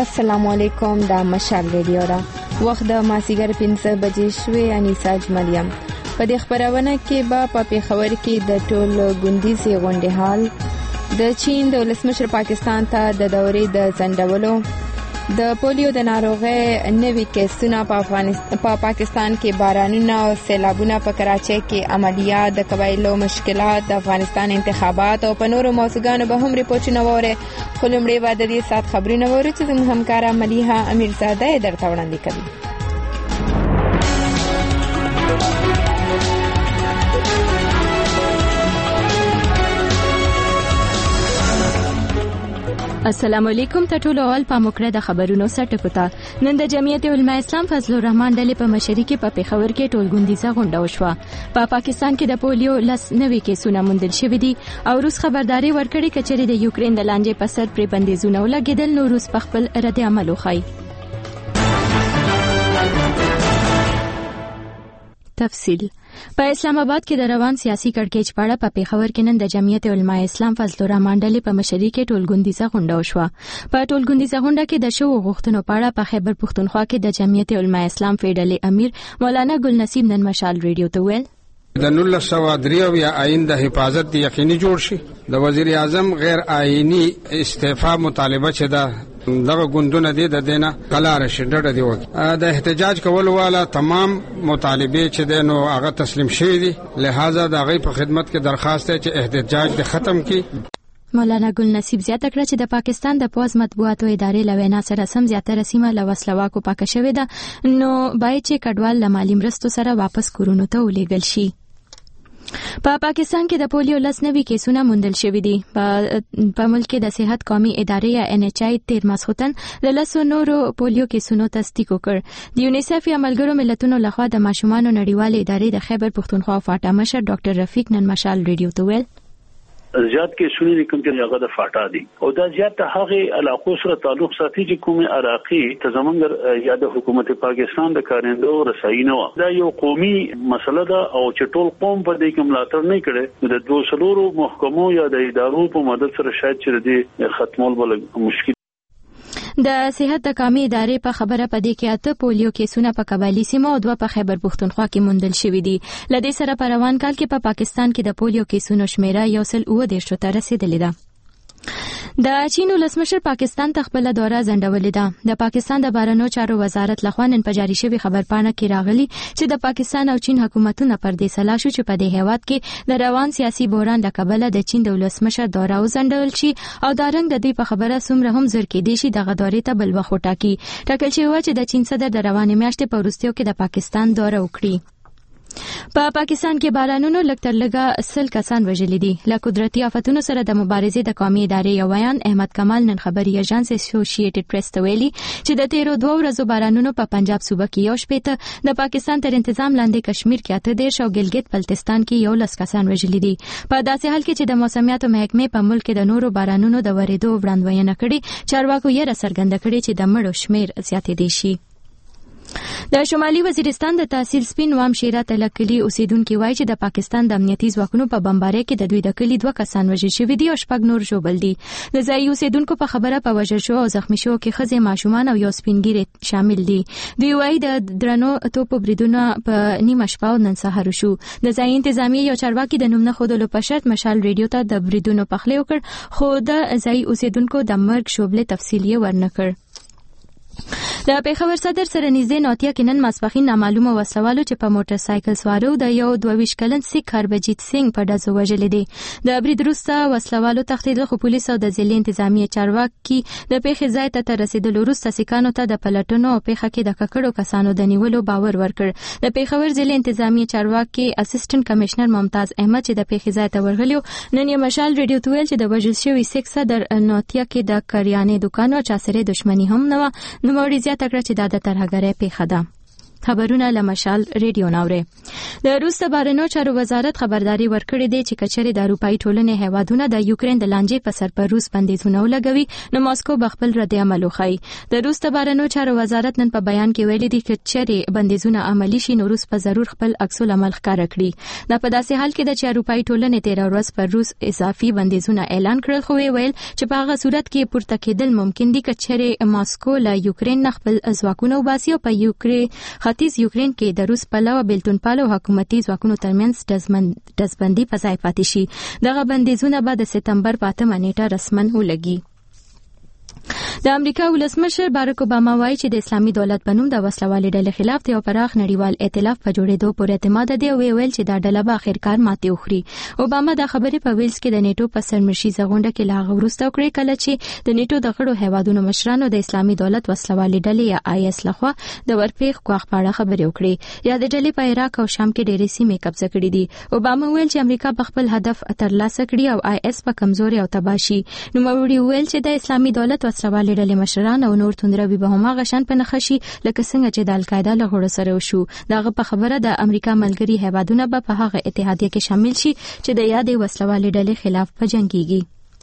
السلام علیکم د مشال ریډیو را وخت د ماسیګر 5 بجې شوې انیسا جملیم په دې خبرونه کې په پیښور کې د ټول ګوندیزي غونډې حال د چین د ولسمشر پاکستان ته د دورې د ځنډولو د پولیو د ناروغۍ نوي کیسونه په پاکستان کې بارانونه او سیلابونه په کراچۍ کې عملیات د قبایلو مشکلات د افغانستان انتخابات او په نورو موضوعاتو به هم ریپورتونه وره خو لومړی به د دې سات خبرونه وره چې زموږ همکاره ملیحه امیرزاده درته وړاندې کوي. السلام علیکم ته ټول اول په مکره د خبرونو سټکوتا نن د جمعیت علماء اسلام فضل الرحمن ډلې په مشرۍ کې په پیښور کې ټولګوندیزه غونډه وشوه. په پاکستان کې د پولیو لس نوي کیسونه موندل شوي دي او روس خبرداري ورکړې کچېرې د یوکرين د لانجې په سر پرې بندیزونه ولګېدل نو روس په خپل رد عمل وښایي. تفصیل په اسلام آباد کې د روان سیاسي کړکېچ په اړه په پیښور کې نن د جمعیت علماء اسلام فضل الرحمن ډلې په مشرۍ کې ټولګوندیزه غونډه وشوه. په ټولګوندیزه غونډه کې د شوو غوښتنو په اړه په خیبر پښتونخوا کې د جمعیت علماء اسلام فیډرالي امیر مولانا ګل نصیب نن مشال ریډیو ته ویل د 1903 یا آئین د حفاظت یقیني جوړ شي. د وزیر اعظم غیر آئینی استعفا مطالبه چې ده دغه ګوندونه دي د دینه قلار شي ډډه دی وکړي. د احتجاج کول والا تمام مطالبه چې ده نو هغه تسلیم شوی دي لہذا د هغه په خدمت کې درخواست ہے چې احتجاج د ختم کړي. مولانا ګل نصیب زیاته کړه چې د پاکستان د پوز مطبوعاتو ادارې لوینا سره سم زیاتره سیمه لوسلواکو پاکه شوې ده نو باید چې کډوال د مالی مرستو سره واپس کورونو ته ولېږل شي. په پاکستان کې د پولیو لس نوي کیسونه موندل شوي دي. په ملک کې د صحت قومي ادارې یا NHI 13 ماسختن د لسو نورو پولیو کیسونو تصدیق وکړ. د یونیسف یا ملګرو ملتونو لخوا د ماشومانو نړیوالې ادارې د خیبر پښتونخوا فاټا مشر ډاکټر رفیق نن مشال ریډیو ته ویل زیات کې شونې کوم چې هغه د فاټا دي او دا زیات هغه علاقو سره تعلق ساتي چې کومه عراقي تزمنګر یا د حکومت پاکستان د کارندو رسایي نه و. دا یو قومي مسله ده او چې ټول قوم په دې کې ملاتړ نه کړي د 200 محکمو یا د ادارو په مدد سره شاید چې دې ختمول بل مشکل. د صحت د قومي ادارې په خبره پدې کې 8 پولیو کیسونه په قبایلی سیمو او 2 په خیبر پښتونخوا کې موندل شوي دي. لدې سره په روان کال کې په پاکستان کې د پولیو کیسونو شمیره 119 ته رسیدلې ده. د چین ولسمشر پاکستان ته خپل دوره ځنډولې ده. د پاکستان د بهرنیو چارو وزارت لخوا نن په جاری شوی خبرپاڼه کې راغلي چې د پاکستان او چین حکومتونو پر دې سلا شو چې په دې هیواد کې د روان سیاسي بحران له کبله د چین د ولسمشر دوره وځنډول شي او دا رنګ د دې په خبره څومره هم زر کې دي شي دغه دورې ته بل وخت وټاکي. ټاکل شوی و چې د چین صدر د روانې میاشتې په وروستیو کې د پاکستان دوره وکړي. په پاکستان کې بارانونو لکتر لګه 100 کسان وژلي دي. له قدرتي آفتونو سره د مبارزې د قومي ادارې یو بیان احمد کمال نن خبري ایجنس اسوسییټډ پریس ته ویلي چې د 13 ورځو بارانونو په پنجاب صوبه کې یو شپېته د پاکستان تر تنظیم لاندې کشمیر کې 8 او ګلګت بلتستان کې 11 کسان وژلي دي. په داسې حال کې چې د موسمیاتو محکمې په ملک کې د نورو بارانونو د ورېدو وړاندوینه کړې چارواکو یې څرګنده کړې چې د مړو شمیر زیاتېدی شي. د شمالي وزیرستان د تحصیل سپین وام شیرا تلکلی اوسیدونکو وایي چې د پاکستان د امنیتي ځواکونو په بمبارۍ کې د دوی د کلی 2 کسان وژل شوي دي او 6 نور ژوبل دي. د ځایي اوسیدونکو په خبره په وژل شو او زخمی شو کې ښځې ماشومان او یو سپینګیری شامل دي. دوی وایي د درنو توپو بریدونه په نیمه شپه نن سهار شو. د ځایي انتظامیه یو چارواکي د نوم نه خودلو په شرط مشال ریډیو ته د بریدونو پخلی وکړ خو د ځایي اوسیدونکو د مرګ شوبله تفصیلی ورنکړ. د پیښور صدر سره نږدې نوتیا کې نن ماسپښین نامعلومه وسلوالو چې په موټر سایکل سوارو د یو 22 کلن سیک هربجیت سنگ په ډزو وژلې دي. د برید وروسته وسلوالو تښتېدل خو پولیس او د ضلع انتظامیه چارواکي د پیښې ځای ته رسیدل وروسته سیکانو ته د پلټنو او پیښه کې د ککړو کسانو د نیولو باور ورکړ. د پیښور ضلع انتظامیه چارواکي اسسټنټ کمشنر ممتاز احمد چې د پیښې ځای ته ورغلی نن یې مشال ریډیو ته ویل چې د وژل شوي سیک صدر نوتیا کې د کریانې دکان او چا سره دښمنی هم نه و. نو موري زیاته کړه چې دا د ترهګرۍ پیښه ده. خبرونه له مشال ریډیو ناوړي. د روس بهرنیو چارو وزارت خبرداري ورکړې ده چې کچره د اروپאי ټولنې هیوادونه د یوکرين د لانجې په سر پر روس بندیزونه ولګوي نو ماسکو خپل رد عمل وکړي. د روس بهرنیو چارو وزارت نن په بیان کې ویلي دي چې چېرې بندیزونه عملی شي نو روس په ضرور خپل عکس العمل ښکاره کړي. دا په داسې حال کې چې اروپאי ټولنې 13 ورځ پر روس اضافي بندیزونه اعلان کړل خو ویل چې په هغه صورت کې پورته کېدل ممکن دي چې چېرې ماسکو له یوکرين خپل ځواکونه وباسي او په ختیځ یوکرين کې د روس په علاوه بلتون پالو حکومتي ځواکونو ترمنځ دزبندي په ځای پاتې شي. دغه بندیزونه به د سپتمبر په 8 نیټه رسماً ولګي. د امریکا ولسمشر باراک اوباما وایي چې د اسلامي دولت بنوم د وسلوالې ډلې خلاف د یو پراخ نړیوال ائتلاف په جوړېدو پورې اعتماد دی او ویل چې دا ډله به اخرکار ماتې وخوري. اوباما دا خبرې په ویلز کې د نیټو په سرمشیزه غونډه کې لا غوښته وکړه کله چې د نیټو د غړو هیوادونو مشرانو د اسلامي دولت وسلوالې ډلې یا IS لخوا د ورپېښ کوخ پاړه خبرې وکړې. یا د ډلې په عراق او شام کې ډېرې سیمې قبضه کړې دي. اوباما ویل چې امریکا په خپل هدف ترلاسه کړي او IS په کمزوري او تباشي. نو موري ویل چې د اسلامي دولت وسلوالې ډلې مشران او نور توندروي به هم غشن په نخښي لکه څنګه چې د القاعده له غړو سره وشو. داغه په خبره د امریکا ملګری هیوادونه به په هغه اتحادیه کې شامل شي چې د یادې وسلوالې ډلې خلاف پجنګيږي.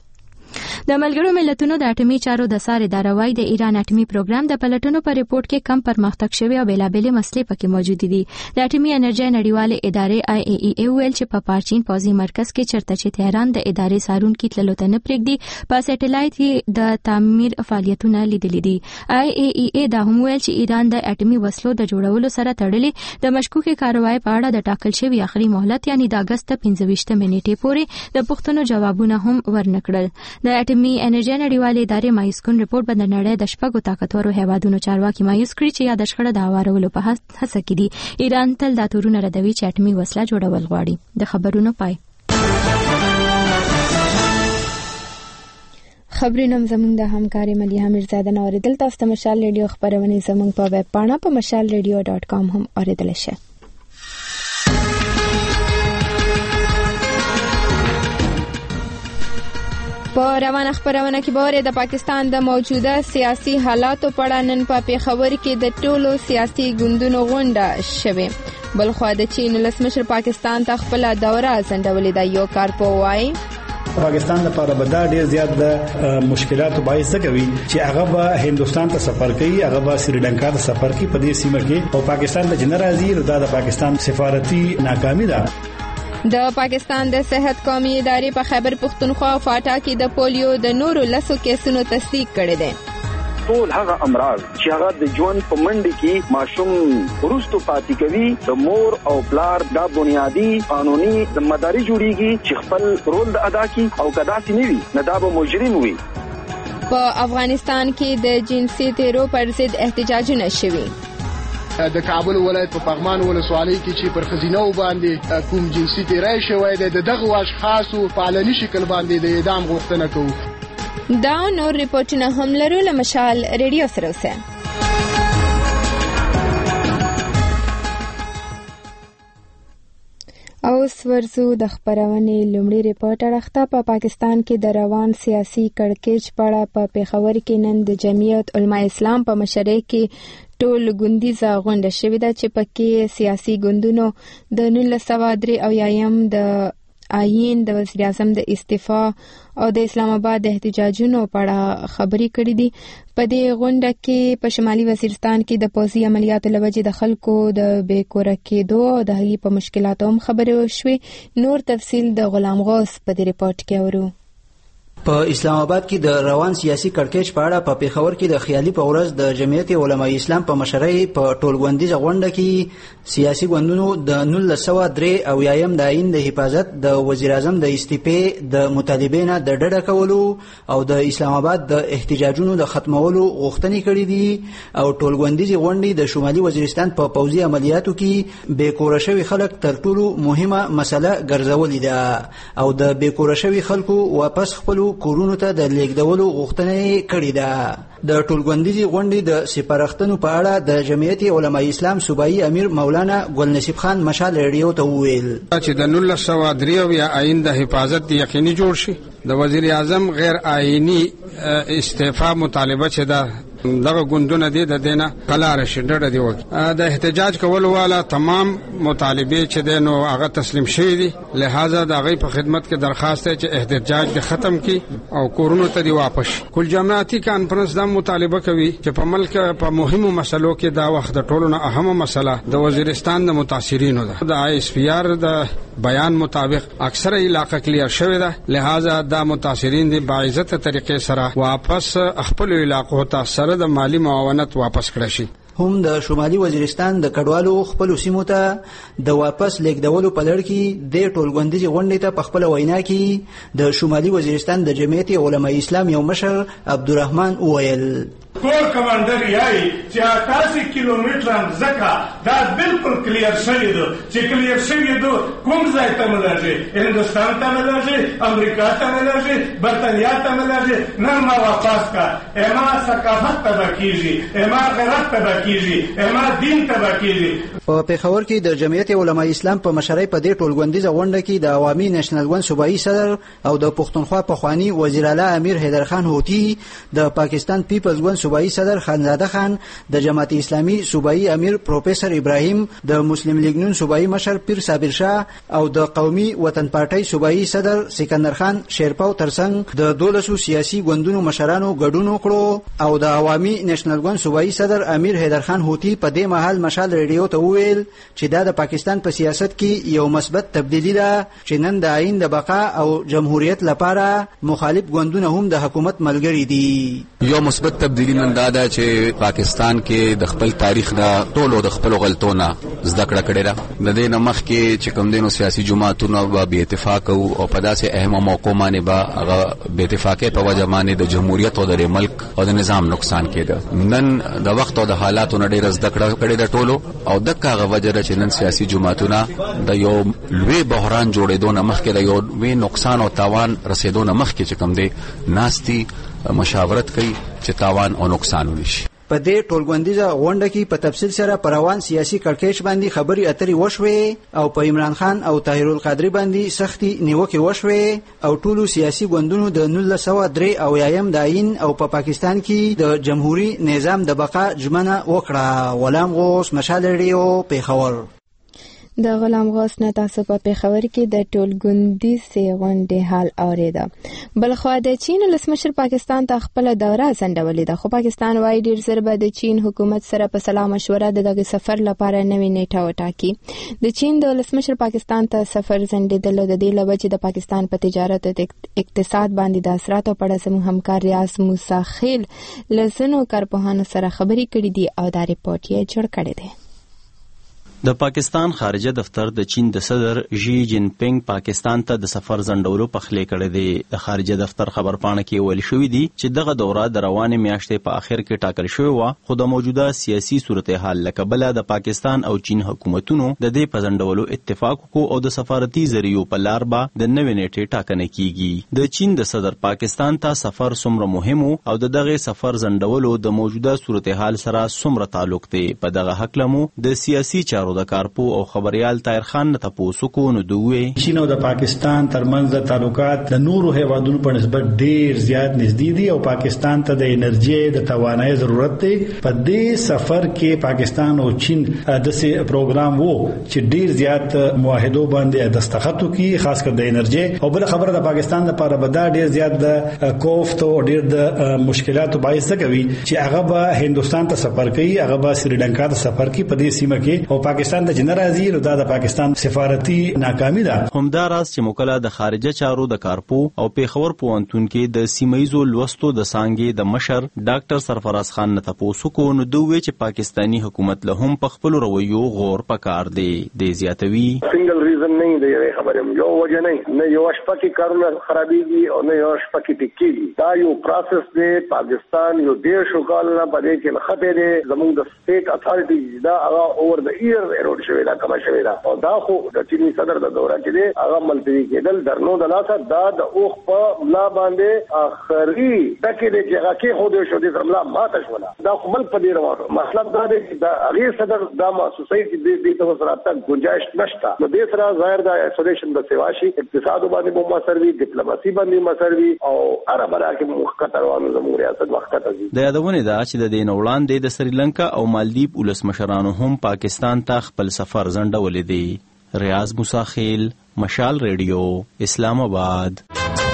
د ملګرو ملتونو د اټومي چارو د ساري داروای د ایران اټومي پروګرام د پلټنو په ریپورت کې کم پرمختګ شوی او بیلابېلې مسلې پکې موجود دي. د اټومي انرژي نړیواله ادارې IAEA ویل چې په پارچین پوزي مرکز کې چرته چې تهران د ادارې سارون کې تللو ته نه پرېږدي په سټلایټ د تعمیر فعالیتونه لیدلې دي. IAEA دا هم ویل چې ایران د اټومي وسلو د جوړولو سره تړلې د مشکوکې کاروایی په اړه د ټاکل شوی اخري مهلت یعنی د اگست 25 نیټې پورې د پښتنو جوابونه هم ورنکړل. د اټومي انرژي نړیواله ادارې مایوس کون ریپورت باندې نړۍ د شپږو طاقتورو هیوادونو چارواکي مایوس کړي چې یا د شخړې د هوارولو په هڅه کې دي. ایران تل دا تورونه ردوي چې اټومي وسله جوړول غواړي. د خبرونو پای خبرونه زموږ د همکاري مليحه میرزاده نو اوریدل تاسو ته مشال ریډیو خبرونه زموږ په ویب پاڼه په mashalradio.com هم اوریدل شي. په روانه خبرونه کې به د پاکستان د موجوده سیاسي حالاتو په اړه نن په پیښور کې د ټولو سیاسي ګوندونو غونډه شوه. بلخو د چین ولسمشر پاکستان ته خپل دوره ځنډولې ده. یو کارپو وایي پاکستان لپاره به دا ډیر زیات د مشکلاتو باعث کوي چې هغه به هندستان ته سفر کوي، هغه به سریلانکا ته سفر کوي په دې سیمه کې او پاکستان ته جنرالي دا د پاکستان سفارتي ناکامي ده. د پاکستان د صحت قومي ادارې په خیبر پختونخوا او فاټا کې د پولیو د نورو لسو کیسونو تصدیق کړي دي. ټول هغه امراض چې هغه د ژوند په منډه کې ماشوم ورستو پاتې کوي د مور او پلار دا بنیادی قانوني ذمہداري جوړیږي چې خپل رول ادا کړي او کدا سي نه وي نه دا به مجرم وي. په افغانستان کې د جنسي تیرو پر ضد احتجاجونه شوي. د کابل ولایت په پغمان ولسوالۍ کې چې پر خزینو باندې کوم جنسي تیری شوی دی دغه اشخاصو په علني شکل باندې د اعدام غوښتنه کوي. دا نور ریپورتونه هم لرو له مشال ریډیو سره اوسه. اوس ورزو د خبرونې لومړی ریپورت اړخته. په پاکستان کې د روان سیاسي کړکېچ په اړه په پیښور کې نن د جمعیت علماء اسلام په مشرۍ کې ټول ګوندیزه غونډه شوې ده چې پکې سیاسي ګوندونو د 1983 د آئین د وزیر اعظم د استعفا او د اسلام آباد د احتجاجونو په اړه خبرې کړې دي. په دې غونډه کې په شمالي وزیرستان کې د پوځي عملیاتو لوجې د خلکو د بیکوره کېدو او د هغې په مشکلاتو هم خبرې وشوې. نور تفصیل د غلام غوث په دې ریپورت کې اورو. په اسلام آباد کې د روان سیاسي کړکېچ په اړه په پیښور کې د خیالي په ورځ د جمعیت علماء اسلام په مشرۍ په ټولګوندیزه غونډه کې سیاسي ګوندونو د 1983 د آئین د حفاظت د وزیر اعظم د استعفا د مطالبې نه د ډډه کولو او د اسلام آباد د احتجاجونو د ختمولو غوښتنې کړې دي او ټولګوندیزه غونډې د شمالي وزیرستان په پوځي عملیاتو کې بیکوره شوي خلک تر ټولو مهمه مسله ګرځولې ده او د بیکوره شوي خلکو واپس خپل کورونو ته د لیږدولو غوښتنه کړې ده. د ټولګوندیزې غونډې د سپارښتنو په اړه د جمعیت علماء اسلام صوبایي امیر مولانا ګل نصیب خان مشال ریډیو ته وویل چې د 1983 آئین د حفاظت یقیني جوړ شي. د وزیر اعظم غیر آئینی استعفا مطالبه چې ده دغه ګوندونه دي د دینه قلار شي ډډه دی وکړي. د احتجاج کول والا تمام مطالبه چې دینو هغه تسلیم شوی دي، لہذا د هغه په خدمت کې درخواست ہے چې احتجاج به ختم کی او کورونو ته دی واپس. کل جماعتي کانفرنس دا مطالبه کوي چې په ملک په مهمو مسلو کې دا وخت د ټولو نه اهمه مسله د وزیرستان د متاثرینو ده. د آی اس پی آر د بیان مطابق اکثره علاقه کلیر شوی ده، لہذا دا متاثرین دی باعزت طریقې سره واپس خپل علاقو ته سره د مالی معاونت واپس کړی شي. هم د شمالي وزیرستان د کډوالو خپل سیمو ته د واپس لیږدولو په لړ کې د ټولغونډیز غونډې ته په خپل وینا کې د شمالي وزیرستان د جمعیت علماء اسلام یو مشر عبدالرحمن وویل کور کمانډر یای چې 88 کیلومتر ځکه دا بالکل کلیر شوی دی چې کلیر شوی دی کوم ځای ته ملایږي، هندستان ته ملایږي، امریکا ته ملایږي، برتانیا ته ملایږي. نه ما واپس کا اما ثقافت ته کیږي، اما غیرت ته کیږي، اما دین ته کیږي. په پیښور کې د جمعیت علماء اسلام په مشرۍ په دې ټولغونډیز غونډه کې د عوامي نېشنل ګوند صوبایي صدر او د پښتونخوا پخوانی وزیر اعلی امیر حیدر خان هوتی، د پاکستان پیپلز ګوند صوبایي صدر خانزاده خان، د جماعت اسلامي صوبایي امیر پروفیسور ابراهیم، د مسلم لیگ نون صوبایي مشر پیر صابر شاه او د قومي وطن پارټۍ صوبایي صدر سکندر خان شیرپاو ترڅنګ د 12 سیاسي ګوندونو مشرانو ګډون وکړو او د عوامي نېشنل ګوند صوبایي صدر امیر حیدر خان هوتی په دې مهال مشال ریډیو ته وویل چې دا د پاکستان په سیاست کې یو مثبت تبدیلی ده چې نن د آئین د بقا او جمهوریت لپاره مخالف ګوندونه هم د حکومت ملګری دي. یو مثبت تبدیلی نن دا ده چې پاکستان کې د خپل تاریخ نه ټولو د خپل غلطونه زده کړه کړې ده. د دې نمخ کې چې کوم دینو سیاسي جماعتونه به بې اتفاق او په داسې اهمه موقع باندې به هغه بې اتفاقۍ په وجه باندې د جمهوریت او د ملک او د نظام نقصان کېده. نن د وخت او د حالاتو نه ډېره زده کړه کړې ده ټولو او دغه هغه وجه ده چې نن سیاسي جماعتونه د یو لوی بحران جوړېدو نه مخکې د یو لوی نقصان او تاوان رسېدو نه مخکې چې کوم دی ناستي مشاورت کوي چې تاوان او نقصان ونشي. په دې ټولغونډیزه غونډه کې په تفصیل سره پر روان سیاسي کړکېچ باندې خبري اترې وشوې او په عمران خان او طاهر القادری باندې سختي نیوکې وشوې او ټولو سیاسي ګوندونو د 1903 او یایم د آئین او په پاکستان کې د جمهوریت نظام د بقا ژمنه وکړه. غلام غوث، مشال ریډیو، پیښور. د غلام غوث نه تاسو په پیښور کې د ټولګوندیز غونډې حال اوریده. بلخوا د چین ولسمشر پاکستان ته خپل دوره ځنډولې ده، خو پاکستان وايي ډیر زر به د چین حکومت سره په سلا مشوره دغه سفر لپاره نوې نیټه وټاکي. د چین د ولسمشر پاکستان ته سفر ځنډېدل د دې لپاره چې د پاکستان په تجارت او اقتصاد باندې د اثراتو په اړه زموږ همکار ریاض موسی خیل لسنو کارپوهانو سره خبرې کړې دي او دا ریپورت یې جوړ کړی دی. د پاکستان خارجه دفتر د چین د صدر ژی جین پینګ پاکستان ته د سفر ځنډولو پخلی کړی دی. د خارجه دفتر خبرپاڼه کې ویل شوی دی چې دغه دوره د روانې میاشتې په اخر کې ټاکل شوې وه، خو د موجوده سیاسي صورتحال له کبله د پاکستان او چین حکومتونو د دې په ځنډولو اتفاق وکړو او د سفارتي ذریعو په لار به د نوې نیټې ټاکنه کیږي. د چین د صدر پاکستان ته سفر څومره مهم او د دغه سفر ځنډولو د موجوده صورتحال سره څومره تعلق دی، په دغه هکله مو د سیاسي چارو د کارپو او خبريال طاهر خان ته پوسو کو نو دوی چین او د پاکستان ترمنځ د تعلقات د نورو هیوادونو په نسبت ډیر زیات نږدې دي او پاکستان ته د انرژي د توانایي ضرورت دی. په دې سفر کې پاکستان او چین د سه پروګرام وو چې ډیر زیات معاهدو باندې دستخط وکړي، خاص کر د انرژي. او بل خبره د پاکستان لپاره به دا ډیر زیات د کوفت او ډیر د مشکلاتو باعث کوي چې هغه به هندستان ته سفر کوي، هغه به سریلانکا ته سفر کوي په دې سیمه کې او پاکستان د جنرالي نو د پاکستان سفارتي ناکامي ده. همداراز چې موکله د خارجه چارو د کارپو او پیښور پوهنتون کې د سیمایزو لوستو د سانګې د مشر ډاکټر سرفراز خان نه تاسو کو نو دوی چې پاکستانی حکومت له هم په خپل رویو غور پکار دی. د زیاتوي سنگل ریزن نه دی خبره یو وجه نه یو شپه کې کارونه خرابېږي او نه یو شپه کې ټیکېږي. دا یو پروسس دی. پاکستان یو ډیر شو کال نه پدې کې خطر دی. زموږ د سټیټ اتھارټیز دا اوور د ایئر ایروډ شوی دا کما شوی دا او دا خو د چینی صدر د دوره کې دی هغه ملتوی کېدل درنو د لاسه دا د اوخ په لا باندې اخري تکې د هغه کې خو د شو د زملا ماته شولا دا خو ملک په دی روانو مطلب دا دی دا هغه صدر دا محسوسي چې د تاسو سره تک گنجائش نشته نو د سره ظاهر دا ایسولیشن د سیواشي اقتصاد باندې مو مسروي ډیپلوماسي باندې مسروي او عرب راکې مخکته روانو زموږ ریاست وخته دي د یادونه دا چې د دین وړاندې د سریلانکا او مالدیپ ولسمشرانو هم پاکستان ته خپل سفر ځنډولې دی. ریاض موسی خیل، مشال ریډیو، اسلام آباد.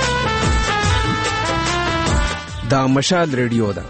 دا مشال ریډیو ده.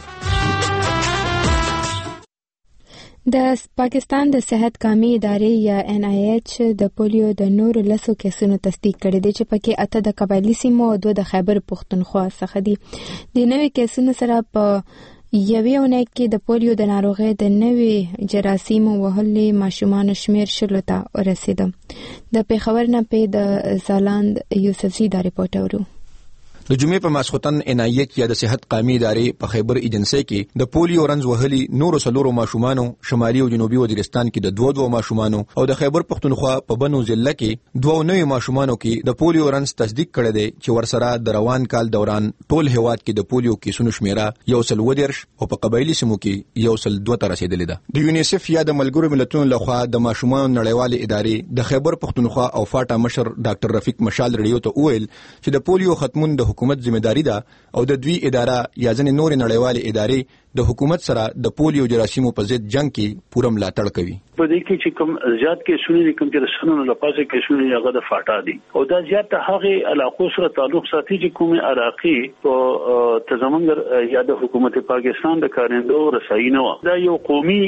د پاکستان د صحت کامي ادارې یا NIH د پولیو د نورو لسو کیسونو تصدیق کړی دی چې پکې 8 د قبایلی سیمو او 2 د خیبر پختونخوا څخه دي. د نوې کیسونو سره په یوې اونۍ کې د پولیو د ناروغۍ د نوې جراثیمو وهلې ماشومانو شمیر 10 ته ورسېده. د پېښور نه د زالاند یوسفزي دا ریپورټ اورو. د جمعې په ماسختن NIH یا د صحت قامي ادارې په خیبر ایجنسی کې د پولیو رنز وهلي نورو سلورو ماشومانو شمالي او جنوبي وزیرستان کې د 2 ماشومانو او د خیبر پختونخوا په بنو ضلع کې 2 نوې ماشومانو کې د پولیو رنز تصدیق کړی دی چې ورسره د روان کال دوران ټول هیواد کې د پولیو کیسونو شمیره 110 او په قبایلی سیمو کې 102 ته رسیدلې ده. د یونیسف یا د ملګرو ملتونو لخوا د ماشومانو نړیوالې ادارې د خیبر پختونخوا او فاټا مشر ډاکټر رفیق مشال ریډیو ته وویل چې د پولیو ختمون د حکومت ذمہداري ده او د دوی اداره یا ځنې نور نړیوالې ادارې د حکومت سره د پولیو جراثیمو په ضد جنگ کې پوره ملاتړ کوي. په دې کې چې کوم زیات کې شونې کوم چې رسنونو لپاره کې شونې هغه د فاټا دي او دا زیات هغه علاقو سره تعلق ساتي چې کوم عراقي او تزمنګر یا د حکومت پاکستان د کارندو رسایي نه و. دا یو قومي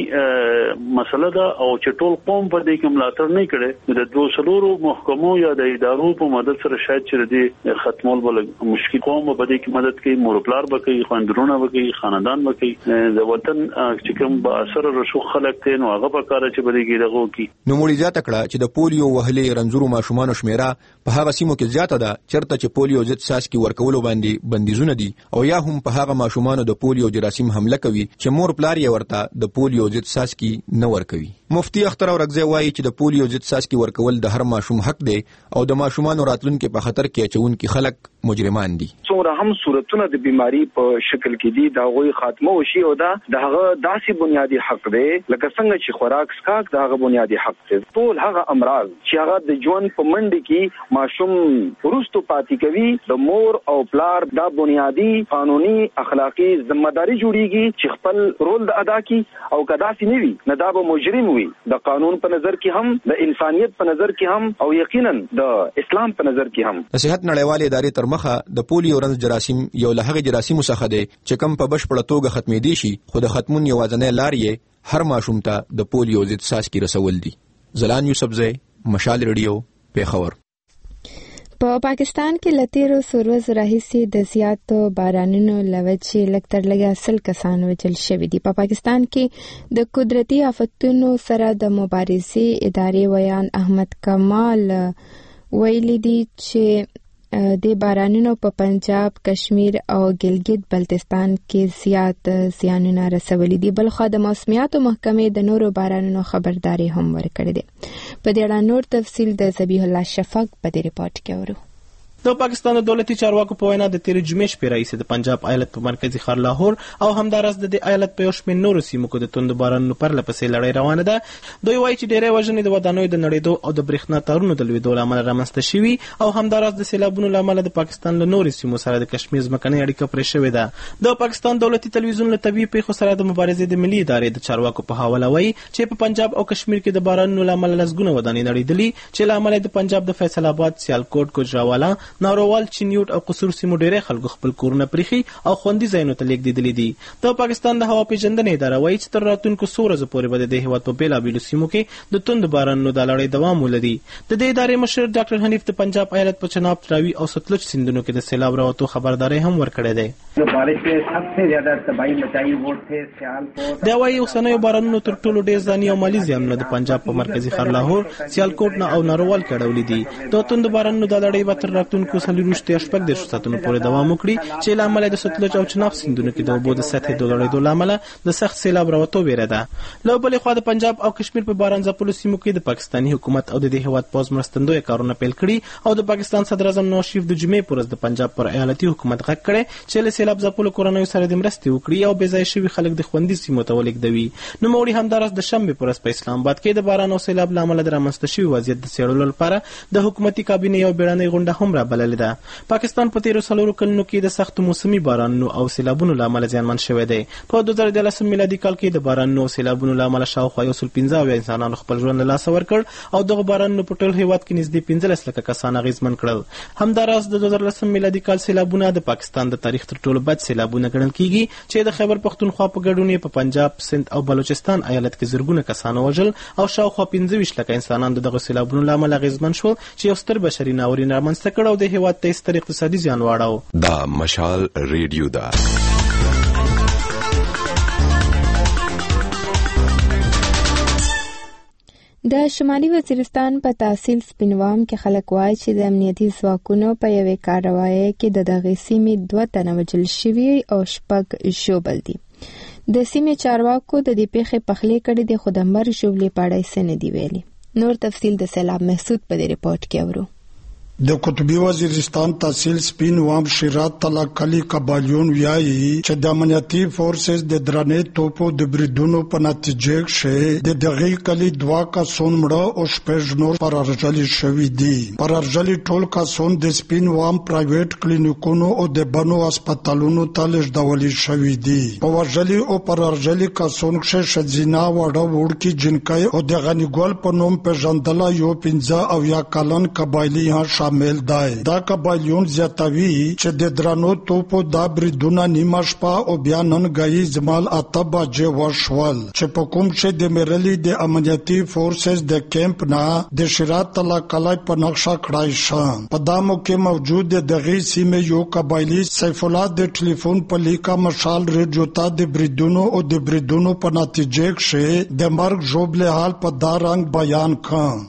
مسله ده او چې ټول قوم په دې کې ملاتړ نه کړي د 200 محکمو یا د ادارو په مدد سره شاید چې د ختمول بل مشکل قوم په دې کې مدد کوي مورپلار بکې خواندرونه بکې خاندان بکې د وطن چې کوم با اثر رسو خلک ته نو هغه په کار چې بریږي دغه کی نو مړي ځات کړه چې د پولیو وهلې رنځورو ماشومان شمیره په هغه سیمو کې زیاته ده چرته چې پولیو ضد ساس کې ورکولو باندې بندیزونه دي او یا هم په هغه ماشومان د پولیو جراثیم حمله کوي چې مور پلار یې ورته د پولیو ضد ساس کې نه ورکوي. مفتی اختر اورغزی وایي چې د پولیو ضد ساس کې ورکول د هر ماشوم حق دی او د ماشومان راتلونکو په خطر کې اچونکو خلک مجرمان دي. څومره هم صورتونه د بیماری په شکل کې دي دا غوي خاتمه وشي او دا دغه داسې بنیادی حق دی لکه څنګه چې خوراک سکاک دغه بنیادی حق دی. ټول هغه امراض چې هغه د ژوند په منډه کې ماشوم ورستو پاتې کوي د مور او پلار دا بنیادی قانوني اخلاقی ذمہداري جوړیږي چې خپل رول ادا کړي او کدا سي نیوي نه دا به مجرم وي د قانون په نظر کې هم د انسانيت په نظر کې هم او یقینا د اسلام په نظر کې هم. د صحت نړیوالې ادارې تر مخه د پولیو رنځ جراثیم یو له هغه جراثیمو څخه دی چې کوم په بشپړه توګه ختمېدي شي خو د ختمون یوازینۍ لار یې هر ماشوم ته د پولیو ضد ساس کې رسول دي. زلان یوسفزی، مشال ریډیو، پیښور. په پاکستان کې لتیرو سروز راهیسې د زیاتو بارانونو لوجې لکتر لګا 100 کسان وژل شوي دي. په پاکستان کې د قدرتي آفتونو سره د مبارزې ادارې ویان احمد کمال ویلي دي چې د بارانونو په پنجاب، کشمیر او ګلګت بلتستان کې زیات زیانونه رسولي دي. بلخو د موسمیاتو محکمې د نورو بارانونو خبرداري هم ورکړې ده. په دې اړه نور تفصیل د ذبیح الله شفق په دې ریپورت کې اورو. د پاکستان د دولتي چارواکو په وینا د تیر جمعې شپې راهیسې د پنجاب ایالت په مرکزی ښار لاهور او همدارس د ایالت په یو شمېر نورو سیمو کې د توند بارانونو پرله پسې لړۍ روانه ده. دوی وایي چې ډېری وژنې د ودانیو د نړېدو او د برېښنا تارونو د لوېدو له امله رامنځته شوي او همدارس د سیلابونو له امله د پاکستان له نورو سیمو سره د کشمیر ځمکنۍ اړیکه پرې شوې ده. د پاکستان دولتي تلویزیون له طبیعي پیښو سره د مبارزې د ملي ادارې د چارواکو په حواله وایي چې په پنجاب او کشمیر کې د بارانونو له امله لسګونه ودانۍ نړېدلي چې له امله د پنجاب د فیصل آباد، سیالکوټ، ګوجراوالا، نارووال، نیوټ او قصور سیمو ډېری خلکو خپل کورونه پریخي او خوندي ځایونو ته لیږدېدلي دي. د پاکستان د هوا پیژندنې اداره وایي چې تر راتلونکو څو ورځو پورې به د هېواد په بېلابېلو سیمو کې د توندو بارانونو دا لړۍ دوام ولري. د دې ادارې مشر ډاکټر حنیف د پنجاب ایالت په چناب، تراوی او ستلج سیندونو کې د سیلاب راوتو خبرداری هم ورکړی دی. دا وایي اوسنیو بارانونو تر ټولو ډېر ځاني او مالي زیانونه د پنجاب په مرکزي ښار لاهور، سیالکوټ او نارووال کې اړولي دي. د توندو بارانونو دا لړۍ به تر راتلونکو راتلونکو 40 ساعتونو پورې دوام وکړي چې له امله د ستلج او چناب سیندونو کې د اوبو د سطحې د لوړېدو له امله د سخت سیلاب راوتو ویره ده. له بلې خوا د پنجاب او کشمیر په باران ځپلو سیمو کې د پاکستاني حکومت او د دې هیواد پوځ مرستندوی کارونه پیل کړي او د پاکستان صدر اعظم نواز شریف د جمعې پر ورځ د پنجاب پر ایالتي حکومت غږ کړی چې له سیلاب ځپلو کورنیو سره د مرستې وکړي او بې ځایه شوي خلک د خوندي سیمو ته ولېږدوي. نوموړي همداراز د شنبې پر ورځ په اسلام آباد کې د باران او سیلاب له امله د رامنځته شوي وضعیت د څېړلو لپاره د حکومتي کابینې یو بیړنۍ غونډه هم رابللې ده. پاکستان په تیرو 4 کلونو کې د سختو موسمي بارانونو او سیلابونو له امله زیانمن شوی دی. په 2013 میلادي کال کې د بارانونو او سیلابونو له امله شاوخوا 115 انسانانو خپل ژوند له لاسه ورکړ او دغه بارانونو په ټول هیواد کې نږدې 15 لکه کسان اغېزمن کړل. همداراز د 2013 میلادي کال سیلابونه د پاکستان د تاریخ تر ټولو بد سیلابونه ګڼل کیږي چې د خیبر پختونخوا په ګډون په پنجاب، سند او بلوچستان ایالت کې زرګونه کسان وژل او شاوخوا 15 لکه انسانان دغه سیلابونو له امله اغېزمن شول چې یو ستر بشري ناورین رامنځته کړ او د هیواد ته ستر اقتصادي زیان واړاو. دا مشال ریډیو ده. د شمالي وزیرستان په تحصیل سپینوام کې خلک وایي چې د امنیتي ځواکونو په یوې کاروایۍ کې د دغې سیمې 2 تنه وژل شوي او 6 ژوبل دي. د سیمې چارواکو د دې پیښې پخلی کړي دي خو د مر ژوبلې په اړه څه نه دي ویلي. نور تفصیل د سیلاب محسود په دې رپورټ کې اورو. د قطبی وزیرستان تحصیل سپین وام شیرات طلا کلی قبالیون ویایي چې د امنیتي فورسز د درنې توپو د بریدونو په نتیجه کې د دغې کلی 2 کسان مړه او 6 نور پرارژلي شوي دي. پرارژلي ټول کسان د سپین وام پرایویټ کلینیکونو او د بنو هسپتالونو ته لیږدول شوي دي. په وژلي او پرارژلي کسان کې ښځینه وړه وړکي جنکۍ او د غنیګل په نوم پیژندله یو 15 کلن قبایلی هم شامل دی. دا قبایلیون زیاتوي چې د درنو توپو دا بریدونه نیمه شپه او بیا نن غایي زمال 8 بجې وشول چې په کوم چې د میرلی د امنیتي فورسز د کیمپ نه د شیرات طلا کلی په نقشه کړای شو. په دا موقع موجود دغه سیمه یو قبایلی سیف الله د ټلیفون په لیکا مشال ریډیو ته د بریدونو او د بریدونو په نتیجه کې د مرګ ژوبل حال په دا رنګ بیان کړ.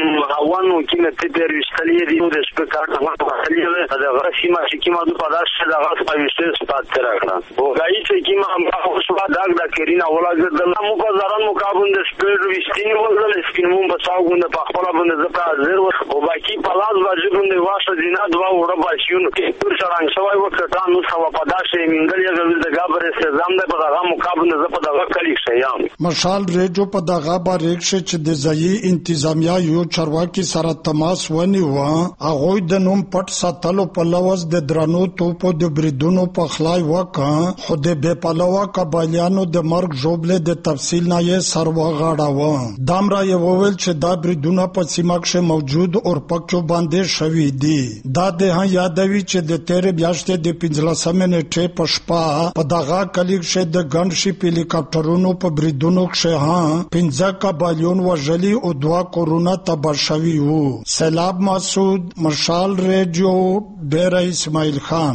وانو کې نه تیر وشتلې دي د سپکاټ هغه خلیه د غرسیمه چې ما د پداش د هغه په وشته سپات راکړه او غایي چې ما هغه شو دا کرینا ولاګ د مو په زران مقابل د سپیر وشتنی وزل سپینوم په ساغونه په خپل باندې زکه زر او باقي په لاس باندې باندې واشه دینه دوا وړه باشیون کې پر شرنګ شوی وکړه نو سوا پداش منګل یې د غابره سزام د په هغه مقابل نه په دغه کلی شیام مشال ریډیو په دغه باریک چې د ځای انتظامیه یو چرواکي سره تماس ونیو. هغه د نوم پټ ساتلو په لوز د درنو توپو د بریدونو په خلای وکړه خو د بے پلوه قبایلیانو د مرګ ژوبل د تفصیل نه یې سر وغاړاوه. دامرا یې وویل چې دا بریدونه په سیمه کې موجود او پکو باندې شوي دي. دا د یادوي چې د 13 میاشتې د 15 نیټې په شپه په دغه کلی کې د ګنشي هلیکاپټرونو په بریدونو کې 15 قبایلیون وژلي او 2 کورونا تباشوي. سیلاب مسعود، مشال ریډیو، ډیره اسماعیل خان.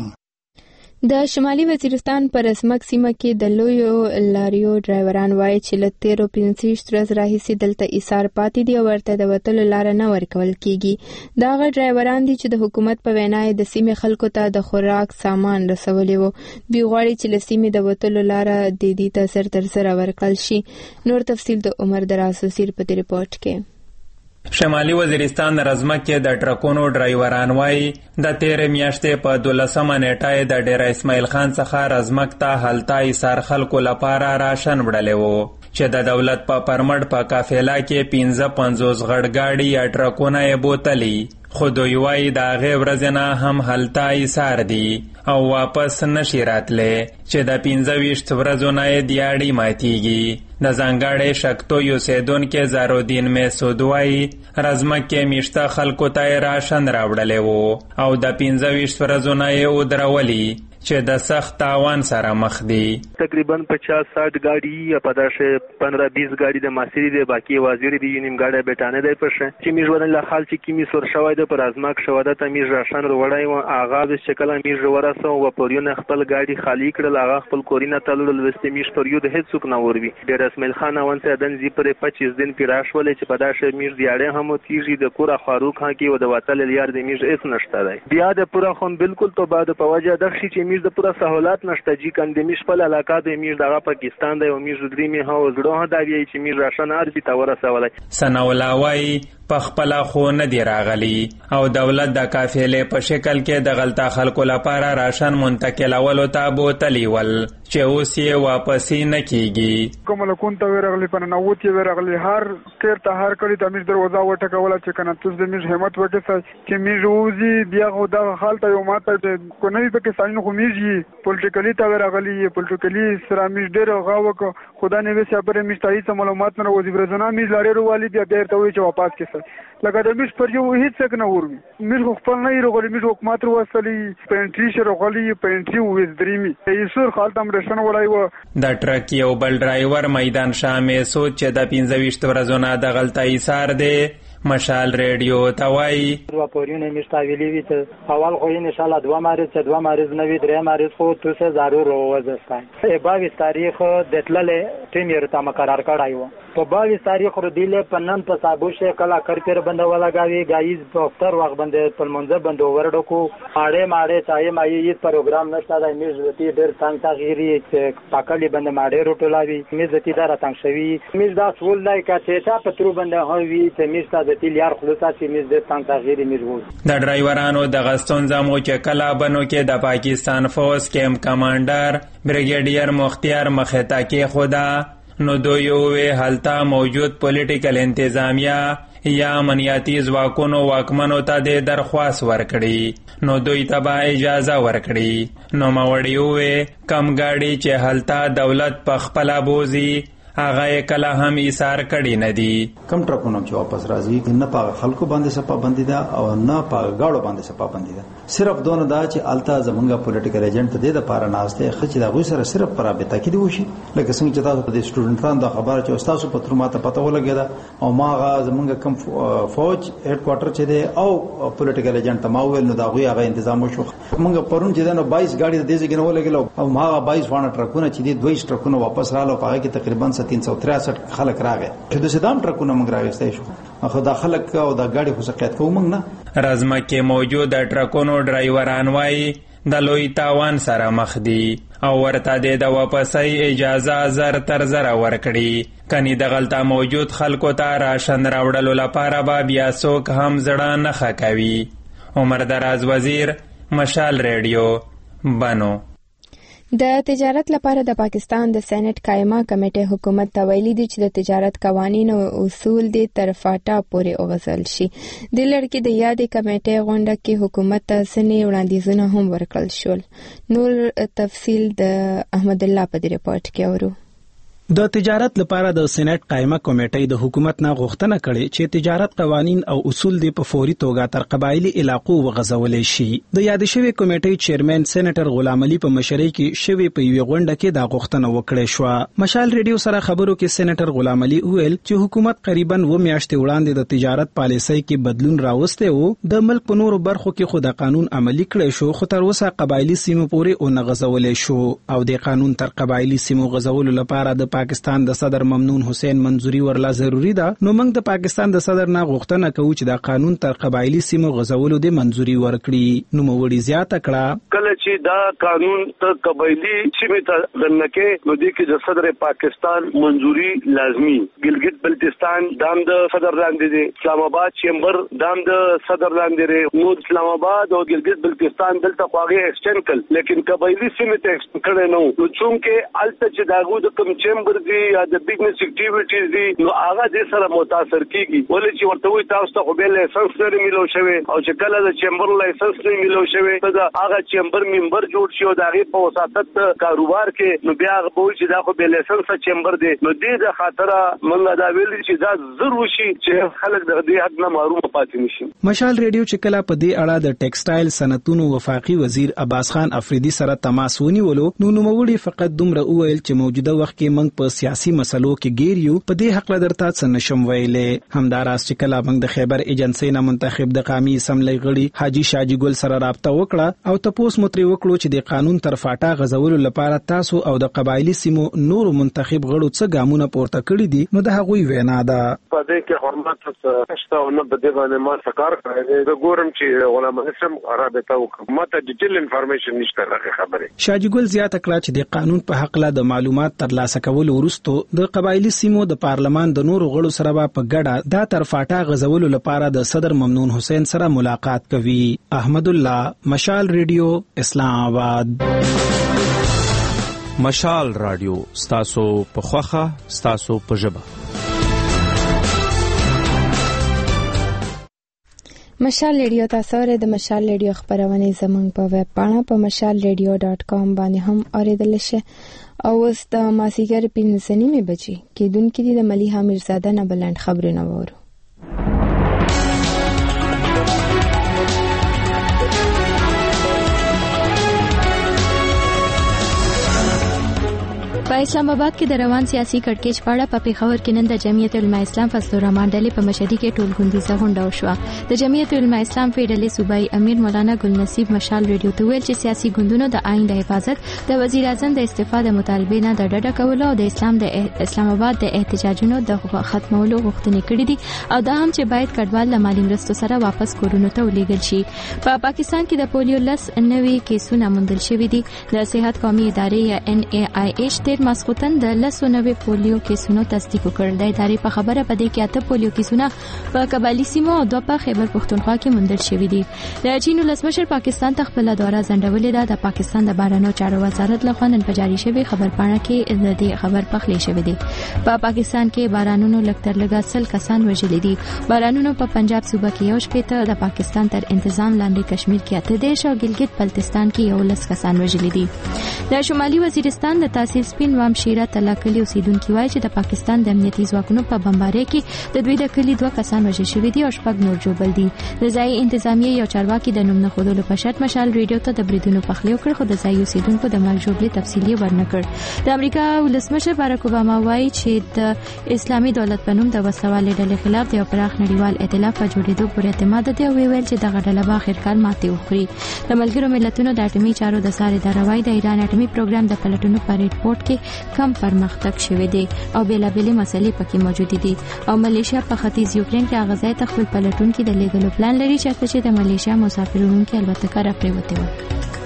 د شمالي وزیرستان پر اسمک سیمه کې د لویو لاریو ډرایوران وایي چې له 13 ورځې راهیسې دلته ایثار پاتې دي او ورته د وتلو لاره نه ورکول کیږي. دا هغه ډرایوران دي چې د حکومت په وینا د سیمې خلکو ته د خوراک سامان رسولي وو. دوی غواړي چې له سیمې د وتلو لاره د دې ته سر تر سره ورکړل شي. نور تفصیل د عمر دراز وزیر په دې رپورټ کې. شمالي وزیرستان رزمک کې د ټرکونو ډرایوران وایي د 13 میاشتې په 12 نیټه د ډیر اسماعیل خان څخه رزمک ته هلته ایثار خلکو لپاره راشن وړلې وو چې د دولت په پرمټ په قافله کې 55 غړګاډي یا ټرکونه یې بوتلي خو دوی وایي د هغې ورځې نه هم هلته ایثار دي او واپس نشي راتلی چې د 25 ورځو نه یې دیاړي ماتیږي. د ځانګړې شکتوی اوسیدونکي زارالدین مسعود وایي رزمک کې میشته خلکو ته یې راشن راوړلی وو او د 25 ورځو نه یې ودرولي چې د سخت تاوان سره مخ دي. تقریبا 50-60 गाड़ी یا پداشه 15-20 गाड़ी د ماسری دی، باقی وزیر دی نیم गाड़ी بیٹانه دی پشه چې میژ ودن له خال چې کیمی سور شوی د پر ازماک شو د تمیز راشن وړای او آغاز شکل میژ ورسو او پوریونه خپل गाड़ी خالی کړل، هغه خپل کورینه تلل لسته میژ پریود هیڅ څوک نه وروي. ډیر اسماعیل خان اونسه دن زی پر 25 دن پیراشول چې پداشه میژ دیاړه هم تیږي د کورا فاروق خان کې و د وتل لیار د میژ اس نشته دی. بیا د پورا خون بالکل تو بعد په وجه د شي چې میژ د پورا سہولات نشته جی کندې میژ په علاقه د میژ دغه پاکستان دی او میژ درې می هو زړه دا وی چې میژ راشن ارزي تا ورسولای. سناولاوی پخپلا خو نه دی راغلی او دولت د قافلې په شکل کې د غلطه خلکو لپاره راشن منتقلولو ته بوتلی ول چې اوس یې واپسې نه کیږي. کوم لکون ته ورغلی په نووت یې ورغلی هر تیر ته هر کړي د میژ دروازه وټکوله چې کنه تاسو د میژ همت وکړئ چې میژ وزي بیا خو دا حالت یو ماته کو نه په کې ساين خو میژ پولیټیکلی ته ورغلی پولیټیکلی سره میژ ډېر غاوک خدا نه وسه پر میژ تایي معلومات نه وزي برزنا میژ لارې روالي بیا ډېر ته وي چې واپس کیسه لکه د میژ پر یو هیڅ څنګه نه ورمي میژ خپل نه یې میژ حکومت وسلي پینټری شر غلي پینټری وې درېمي ایسور خالت هم رشن ولای و د ټرک یو بل ډرایور میدان شامې سوچ چې د 15 ورځې نه د غلطه ایثار دی مشال ریډیو توای راپورونه مشتاویلی وی ته اول خو ان شاء الله 2 مارچ نوی 3 مارچ خو تو ضرور وځستای 22 تاریخ د تللې ټیم یې ته مقرر کړای و په 22 تاریخ ور دیله پنن په صابو شه کلا کر پر بند ولاګاوی گایز ډاکټر وخت بند په منځ بند ورډو کو ماړه چای مای یی پروګرام نشته د میز وتی ډیر څنګه تغیری چې پاکلی بند ماړه روټولاوی میز وتی دار څنګه شوی میز دا سول لای کا چې تا پترو بند هوی چې میز تا د تیلیار خلاصا چې میز د څنګه تغیری میز د ډرایورانو د غستون زمو چې کلا بنو کې د پاکستان فوج کیمپ کمانډر بریګیډیر مختیار مختا کې خدا نو دوی حالتا موجود پولیټیکل انتظامیه یا امنیتی ځواکونو واکمنو ته د درخواست ورکړي نو دوی ته به اجازه ورکړي نو ماوړی کم گاډي چې حالتا دولت په خپل بوزي هغه کله هم ایثار کړي نه دي. کم ټرکونه چې واپس راځي نه په خلکو باندې صفه بندي ده او نه په گاډو باندې صفه بندي ده، صرف دونه دا چې التا زمونږه پولیټیکل ایجنټ د لپاره ناشته خچ دا غوي سره صرف پر رابطه کې دی وشي لکه څنګه چې تاسو د سټوډنټانو د خبره چې استادو په تر ماته پته ولګیدا او ماغه زمونږه کم فوج هډ کوارټر چې دی او پولیټیکل ایجنټ ما ویل نو دا غوي هغه تنظیم وشو. مونږ پرون چې دا 22 گاډي د دې ځګنه ولګل او ماغه 22 وانه ټرکونه چې دی 22 ټرکونه واپس رااله په هغه کې تقریبا 363 خلک راغی چې د سدام ټرکونه موږ راغستې شو خو دا خلک او دا گاډي خو سقیات کوم نه رزمه کې موجود ټرکونو ډرایوران وای د لوی تاوان سره مخ دي او ورته د واپسۍ اجازه زر تر زر ورکړي کني د غلطه موجود خلکو ته راشن راوړلو لپاره به بیا څوک هم زړه نه خکوي. عمر دراز وزیر مشال ریډیو بنو. د تجارت لپاره د پاکستان د سېنات قائمه کمیټه حکومت ته ویلي دي چې د تجارت قوانین او اصول د طرفاټه پورې اوغسل شي. د لړ کې د یادې کمیټې غونډه کې حکومت ته سنې وړاندیزونه هم ورکړل شول. نور تفصیل د احمد الله په ریپورت کې اورو. د تجارت لپاره د سېنات قائمه کمیټې د حکومت نه غوښتنه کړې چې تجارت قوانین او اصول د په فوري توګه تر قبایلی علاقو وغځولې شي. د یاد شوی کمیټې چیرمن سېنیټر غلام علي په مشرۍ کې شوی په یوه غونډه کې دا غوښتنه وکړې شو. مشال ریډیو سره خبرو کې سېنیټر غلام علي ویل چې حکومت قریبا 2 میاشتې وړاندې د تجارت پالیسۍ کې بدلون راوسته وو. د ملک په نورو برخو کې خو د قانون عملی کړی شو خو تر اوسه قبایلی سیمو پورې اون غځولې شو او د قانون تر قبایلی سیمو غځولو لپاره د پاکستان د صدر ممنون حسین منظوري ورلا ضروری ده. نو موږ د پاکستان د صدر نه غوښتنه کوو چې دا قانون تر قبایلی سیمو غځولو د منظوري ورکړي. نو موړي زیاته کړه کله چې دا قانون ته قبایلی سیمه ته دنکه نو د کې د صدر پاکستان منظوري لازمی. ګلګت بلتستان دام د صدر لاندې دي، اسلام آباد چیمبر دام د صدر لاندې لري. نو اسلام آباد او ګلګت بلتستان دلته خواږه ایکسټند کړ لیکن قبایلی سیمه ته ایکسټند کړي نو چونکه الته چې داغو د کوم چیمبر چیمبر دي یا د بزنس اکټیویټیز دي نو هغه د سره متاثر کیږي ولې چې ورته وي تاسو ته خو به لایسنس نه ملو شوی او چې کله د چیمبر لایسنس نه ملو شوی دا هغه چیمبر ممبر جوړ شي او د هغه په وساتت کاروبار کې نو بیا هغه به چې دا خو به لایسنس چیمبر دی نو دې د خاطره موږ دا ویل چې دا ضروري شي چې خلک د دې حد نه محروم پاتې نشي. مشال ریډیو چې کله په دې اړه د ټیکسټایل صنعتونو وفاقي وزیر عباس خان افریدي سره تماس ونیولو نو نوموړي فقط دومره وویل چې موجوده وخت کې موږ په سیاسي مسلو کې ګیر یو په دې حق درته څه نشم ویلې. همداراز چې کله موږ د خیبر ایجنسی نه منتخب د قومي اسمبلی غړي حاجی شاجی ګل سره رابطه وکړه او تاسو متری وکړو چې د قانون تر فاټا غزولو لپاره تاسو او د قبایلی سیمو نور منتخب غړو څه ګامونه پورته کړی دي نو د هغوی وینا ده. په دې کې حرمت څه او نه بده باندې ما سکار کړی د ګورم چې علماء اسلام رابطه وکړه ماته ډیټیل انفارمیشن نشته راغی خبره. شاجی ګل زیاته کړه چې د قانون په حق له د معلومات ترلاسه کول وروسته د قبایلی سیمو د پارلمان د نورو غړو سره په ګډه دا تر فاټا غزولو لپاره د صدر ممنون حسین سره ملاقات کوي. احمد الله، مشال ریډیو، اسلام آباد. مشال رادیو ستاسو په خوخه ستاسو په ژبه. مشال ریډیو تاسو ورته د مشال ریډیو خبرونه زموږ په ویب پاڼه په mashalradio.com باندې هم اوریدل شي او اوس د ماسیګر 5:30 بجې کېدونکې د ملیحه میرزاده نه بلند خبرونه وورو. په اسلام آباد کې د روان سیاسي کړکېچ په اړه په پیښور کې نن د جمعیت علماء اسلام فضل الرحمن ډلې په مشهدي کې ټولغونډیزه غونډه وشوه. د جمعیت علماء اسلام فیډرالي صوبایي امیر مولانا ګل نصیب مشال ریډیو ته ویل چې سیاسي ګوندونو د آئین د حفاظت د وزیر اعظم د استعفا د مطالبې نه د ډډه کولو او د اسلام آباد د احتجاجونو د ختمولو غوښتنې کړې دي او دا هم چې باید کډوال له مالي مرستو سره واپس کورونو ته ولېږل شي. په پاکستان کې د پولیو 10 نوي کیسونه موندل شوي دي. د صحت قومي ادارې یا NAIH ماسختن د 10 پولیو کیسونو تصدیق کړل. د ادارې په خبره پدې کې 8 پولیو کیسونه په قبایلی سیمو او 2 په خیبر پختونخوا کې موندل شوي دي. د چین ولسمشر پاکستان ته خپل دوره ځنډولې ده. د پاکستان د بهرنیو چارو وزارت لخوا نن په جاری شوی خبرپاڼه کې د دې خبر پخلی شوی دی. په پاکستان کې بارانونو لکتر لګا 100 کسان وژل دي. بارانونو په پنجاب صوبه کې یو شپه د پاکستان تر انتظام لاندې کشمیر کې 8 دیش او ګلګت بلتستان کې 11 کسان وژل دي. د شمالي وزیرستان د تحصیل سپین وام شیره تلاکلی اوسیدونکو وایي چې د پاکستان د امنیتي ځواکونو په بمبارۍ کې د دوی د کلی 2 کسان وژل شوي دي او 6 نور جوړ دي. د ځای انتظامیه یو چارواکي د نوم نه خودلو په شرط مشال ریډیو ته د بریدونو پخلی وکړ خو د ځای اوسیدونکو د مرګ جوړې تفصیلي ورنکړ. د امریکا ولسمشر بارک اوباما وایي چې د اسلامي دولت په نوم د وسوالې ډلې خلاف د پراخ نړیوال ائتلاف په جوړېدو پورې اعتماد دی او ویل چې دغه ډله به اخر کال ماتې وخوري. د ملګرو ملتونو د اټومي چارو د ساري داروي د ایران اټومي پروګرام د پلټونو په ریپورت کې کم پرمختګ شوی دی او بیلابېلې مسلې پکې موجود دي او ملیشیا په ختیځ یوکرين کې غزا ته خپل پلټونکو د لیږلو پلان لري چې د ملیشیا مسافرونو کې الوتکه راپریوته و.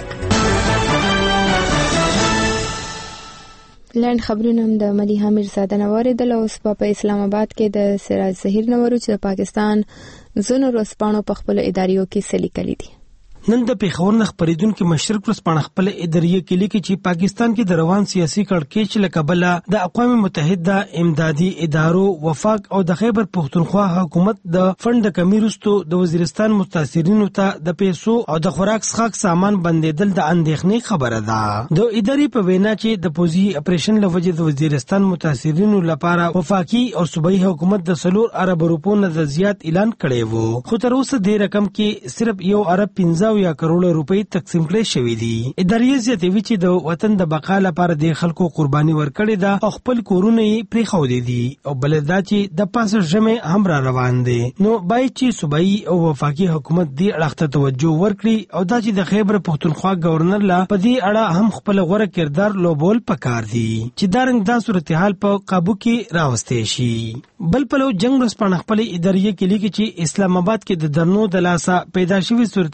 لاند خبرونه د ملیحه میرزاده نواریدل اوس په اسلام آباد کې د سراج ظهیر نورو چې د پاکستان زونو رسپانو په خپل اداریو کې سلی کړي دي. نن د پیښور نه خبرېدونکو مشرق ورسپانه خپل اداریه کې لیکي چې پاکستان کې د روان سیاسي کړکېچ له کبله د اقوام متحده امدادي ادارو وفاق او د خیبر پختونخوا حکومت د فند د کمی وروسته د وزیرستان متاثرینو ته د پیسو او د خوراک څښاک سامان بندیدل د اندېښنې خبره ده. د ادارې په وینا چې د پوزي اپریشن لوجه د وزیرستان متاثرینو لپاره وفاقي او صوبایي حکومت د 4 ارب روپو نه زیات اعلان کړی وو خو تر اوسه د رقم کې صرف 1 ارب 15 یا کروڑ روپۍ تقسیم کړي شوې دي. ادارې زیاتوي چې د وطن د بقا لپاره د خلکو قرباني ورکړي ده او خپل کورونه یې پریښودي دي او بل دا چې د پاسه ژمه هم را روان دي. نو باید چې صوبایي او وفاقي حکومت دې اړه ته توجه ورکړي او دا چې د خیبر پختونخوا گورنر لا په دې اړه هم خپل غوړه کردار لوبول پکار دي چې دا رنګ دا صورتحال په قابو کې راوستي شي. بل پلو جنگ رسپانه خپل ادارې کې لیکي چې اسلام آباد کې د درنو د لاسه پیدا شوی صورتحال په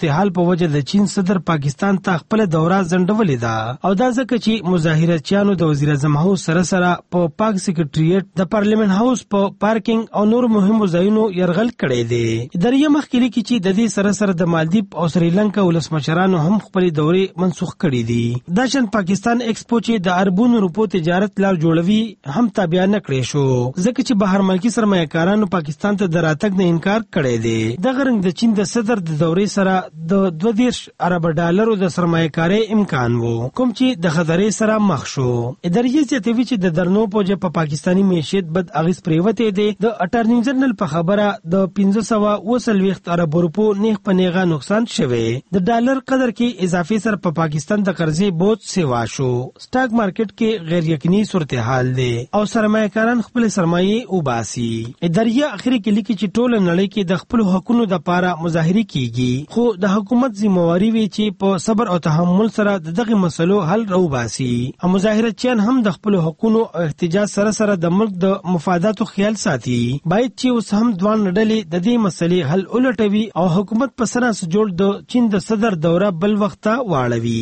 په وجه د چین صدر پاکستان ته خپل دوره ځنډولې ده او دا ځکه چې مظاهرچیانو د وزیر اعظم هاوس سره په پاک سیکریټریټ د پارلیمنت هاوس په پارکینګ او نور مهمو ځایونو يرغل کړی دی. دریا مخکې لیکي چې د دې سره د مالدیپ او سریلانکا ولسمشرانو هم خپل دورې منسوخ کړي دي. دا شان پاکستان ایکسپو چې د اربونو روپو تجارت لار جوړوي هم تابع نه کړی شو ځکه چې بهر ملکی سرمایه‌کارانو پاکستان ته د راتګ نه انکار کړی دی. دغه رنګ د چین د صدر د دورې سره د 22 ارب ډالرو د سرمایه‌کاري امکان وو کوم چې د خطرې سره مخ شو. اداري زیاتوي چې د درنو پوجا په پاکستانی معیشت بد اغیز پریوته دی. د اټارنی جنرال په خبره د 1520 ارب روپو نیغ په نیغه نقصان شوه. د ډالر قدر کې اضافي سره په پاکستان د قرضې بوج سیوا شو. سٹاک مارکیټ کې غیر یقیني صورتحال دی او سرمایه‌کاران خپل سرمایه وباسي. اداري اخري کې لیکي چې ټول نړۍ کې د خپل حقوقو د لپاره مظاهره کیږي خو د حکومت ذمہواری وی چې په صبر او تحمل سره دغه مسلو حل راوباسي. مظاهرچیان هم د خپل حقوقو او احتجاج سره د ملک د مفاداتو خیال ساتي. باید چې اوس هم دوان ډلې د دې مسلې حل ولټوي او حکومت په سره جوړ د چین د صدر دوره بل وخت واړوي.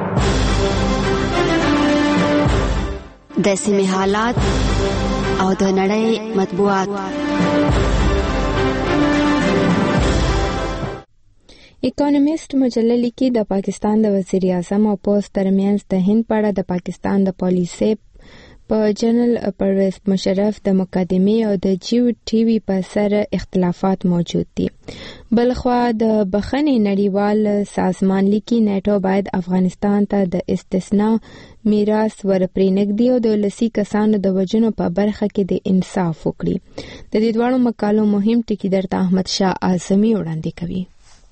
د سیمې حالات او د نړۍ مطبوعات. اکانومیست مجله لیکي د پاکستان د وزیر اعظم او پوز ترمنځ د هند په اړه د پاکستان د پالیسۍ په جنرال پرویز مشرف د مقدمې او د جیو ټي وي په سر اختلافات موجود دي. بلخوا د بخښنې نړیوال سازمان لیکي نیټو باید افغانستان ته د استثناء میراث ورپرېنږدي او د لسی کسانو د وژنو په برخه کې د انصاف وکړي. د دې دواړو مقالو مهم ټکي درته احمد شاه اعظمي وړاندې کوي.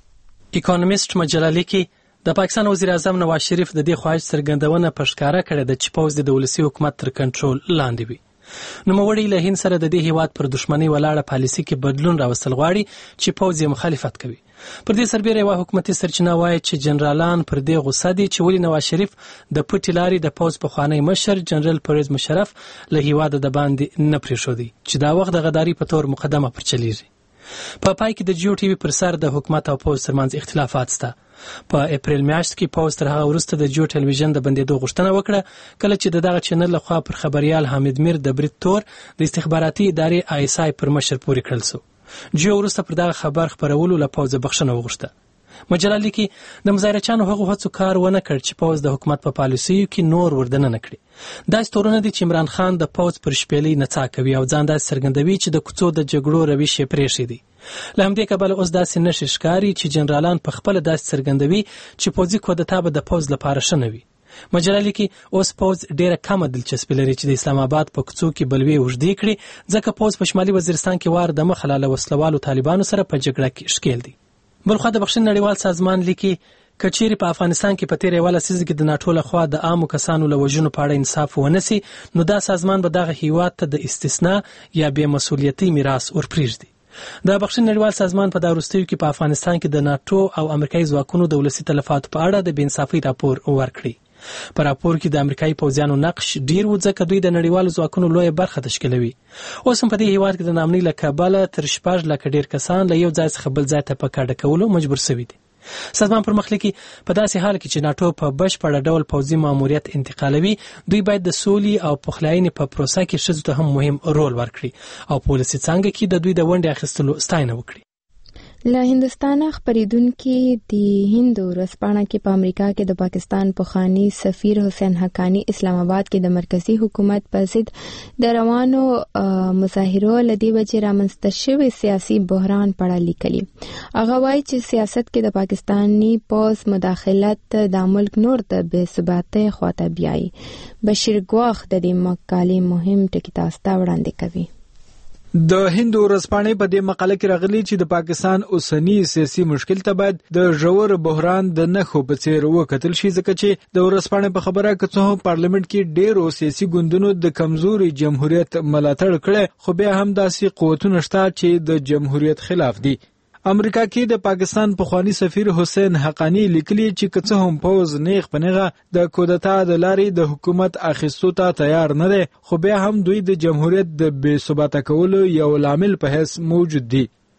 اکانومیست مجله لیکي د پاکستان وزیر اعظم نواز شریف د دې خواهش څرګندونه په ښکاره کړې ده چې پوز د ولسی حکومت تر کنټرول لاندې وي. نوموړي له هند سره د دې هیواد پر دښمنۍ ولاړه پالیسي کې بدلون راوستل غواړي چې پوز یې مخالفت کوي. پر دې سربېره یوه حکومتي سرچینه وایي چې جنرالان پر دې غوسه دي چې ولې نواز شریف د پټې لارې د پوز پخوانی مشر جنرال پرویز مشرف له هیواده د باندې نه پرېښودی چې دا وخت د غداري په تور مقدمه پر چلیږي. په پای کې د جیو ټي وي پر سر د حکومت او پوز ترمنځ اختلافات شته. په اپریل میاشت کې پوز تر هغه وروسته د جیو ټلویزیون د بندېدو غوښتنه وکړه کله چې دغه چینل لخوا پر خبريال حامد میر د برید تور د استخباراتي ادارې آی اس آی پر مشر پورې کړل شو. جیو وروسته پر دغه خبر خبرولو له پوز بخښنه وغوښته. مجله لیکي د مظاهرچیانو هغو هڅو کار ونه کړ چې پوز د حکومت په پالیسیو کې نور وردننه کړي. داسې تورونه دي چې عمران خان د پوز پر شپېلۍ نڅا کوي او ځان داسې څرګندوي چې د کوڅو د جګړو روش یې پرېښی. له همدې کبله اوس داسې نښې ښکاري چې جنرالان په خپله داسې څرګندوي چې پوځي کودتا به د پوز لپاره ښه نه وي. مجله لیکي اوس پوز ډېره کمه دلچسپي لري چې د اسلام آباد په کوڅو کې بلوي اوږدې کړي ځکه پوز په شمالي وزیرستان کې وار د مخه له وسلوالو طالبانو سره په جګړه کې ښکېل دي. بلخوا د بخښنې نړیوال سازمان لیکي که چیرې په افغانستان کې په تېره یوه لسیزه کې د ناټو لخوا د عامو کسانو له وژنو په اړه انصاف ونه سي نو دا سازمان به دغه هیواد ته د استثناء یا بې مسؤلیتۍ میراث ورپرېږدي. د بخښنې نړیوال سازمان په دا وروستیو کې په افغانستان کې د ناټو او امریکایي ځواکونو د ولسي تلفاتو په اړه د بې انصافۍ راپور ورکړی. په راپور کې د امریکایي پوځیانو نقش ډیر و ځکه دوی د نړیوالو ځواکونو لویه برخه تشکیلوي. اوس هم په دې هیواد کې د ناامنۍ له کبله تر 6 لکه ډیر کسان له یو ځای څخه بل ځای ته په کډه کولو مجبور شوي دي. سازمان پر مخ لیکي په داسې حال کې چې ناټو په بشپړ ډول پوځي ماموریت انتقالوي دوی باید د سولې او پخلاینې په پروسه کې ښځو ته هم مهم رول ورکړي او په ولسي څانګه کې د دوی د ونډې اخیستلو ستاینه وکړي. له هندستانه خبریدونکي د هند ورځپاڼه کې په امریکا کې د پاکستان پخوانی سفیر حسین حقانی اسلام آباد کې د مرکزی حکومت په ضد د روانو مظاهرو لدی وجه رامنځته شوی سیاسي بحران په اړه لیکلي. هغه وایي چې سیاست کې د پاکستاني پوز مداخلت د ملک نور د بې ثباتۍ خواته بیایي. بشیر ګواخ د دې مقالې مهم ټکي تاسو ته وړاندې کوي. د هند ورځپاڼې په دې مقاله کې راغلي چې د پاکستان اوسنی سیاسي مشکل ته باید د ژور بحران د نښو په څیر وکتل شي ځکه چې د ورځپاڼې په خبره که څه هم پارلیمنت کې ډېرو سیاسي ګوندونو د کمزوري جمهوریت ملاتړ کړی خو بیا هم داسې قوتونه شته چې د جمهوریت خلاف دي. امریکا کې د پاکستان پخوانی سفیر حسین حقانی لیکلي چې که څه هم پوز نیغ په نیغه د کودتا د لارې د حکومت اخیستو ته تیار نه دی خو بیا هم دوی د جمهوریت د بې ثباته کولو یو لامل په حیث موجود دي.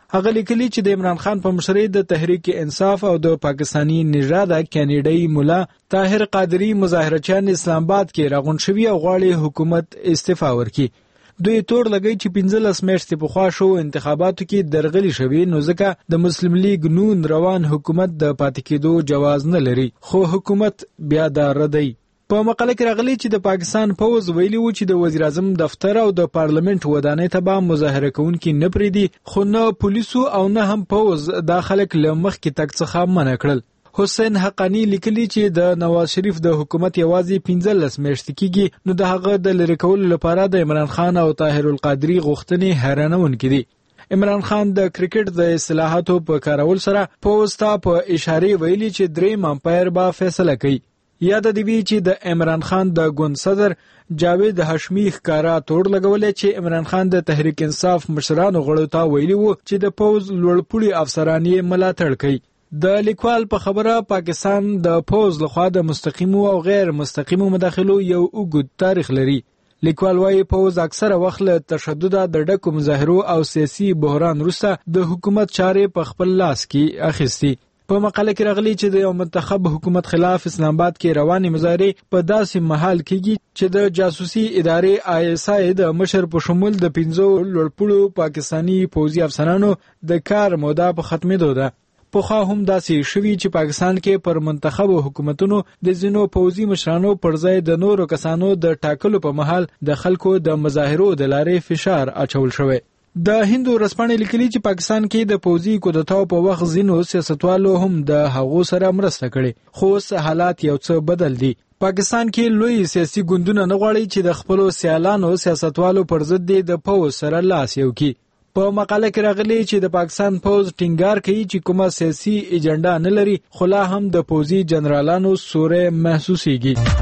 هغه لیکلي چې د عمران خان په مشرۍ د تحریک انصاف او د پاکستانی نژاد کینیډای مولا طاهر قادری مظاهرچیان اسلام آباد کې راغون شوي او غواړي حکومت استعفا ورکړي. دوی تور لګی چې 15 میاشتې پخوا شو انتخاباتو کې درغلي شوي، نو ځکه د مسلم لیگ نون روان حکومت د پاتې کېدو جواز نه لري، خو حکومت بیا دا ردی. په مقاله کې راغلی چې د پاکستان پوز ویلي و چې د وزیر اعظم دفتر او د پارلیمنت ودانۍ ته به مظاهره کوونکي نه پریدي، خو نه پولیسو او نه هم پوز دا خلک له مخکې تګ څخه منع کړل. حسین حقانی لیکلی چې د نواز شریف د حکومت یوازې 15 میاشتې کېږي، نو د هغه د لری کولو لپاره د عمران خان او طاهر القادری غوښتنې حیرانونکې دي. عمران خان د کرکټ د اصلاحاتو په کارول سره پوز ته په اشاره ویلي چې دریم امپایر به فیصله کوي. یاد دی وی چې د عمران خان د ګوند صدر جاوید هاشمی ښکارا توړ لګولې چې عمران خان د تحریک انصاف مشرانو غړو ته ویلي وو چې د پوز لوړپوړي افسران یې ملاتړ کوي. د لیکوال په خبره پاکستان د پوز لخوا د مستقیمو او غیر مستقیمو مداخلو یو اوږد تاریخ لري. لیکوال وايي پوز اکثره وخت له تشدد د ډکو مظاهرو او سیاسي بحران وروسته د حکومت چارې په خپل لاس کې اخیستي. په مقاله کې راغلی چې د یو منتخب حکومت خلاف اسلام آباد کې روانې مظاهرې په داسې مهال کېږي چې د جاسوسي ادارې ISI د مشر په شمول د 15 لوړپوړو پاکستانی پوځي افسرانو د کار موده په ختمېدو ده. پخوا هم داسې شوي چې پاکستان کې پر منتخبو حکومتونو د ځینو پوځي مشرانو پر ځای د نورو کسانو د ټاکلو په مهال د خلکو د مظاهرو د لارې فشار اچول شوی. د هندو ورځپاڼې لیکلي چې پاکستان کې د پوځي کودتاو په وخت ځینو سیاستوالو هم د هغو سره مرسته کړې، خو اوس حالات یو څه بدل دي. پاکستان کې لوی سیاسي ګوندونه نه غواړي چې د خپلو سیالانو سیاستوالو پر ضد د پوځ سره لاس یو کړي. په مقاله کې راغلی چې د پاکستان پوځ ټینګار کوي چې کومه سیاسي ایجنډا نه لري، خو لا هم د پوځي جنرالانو سورې محسوسېږي.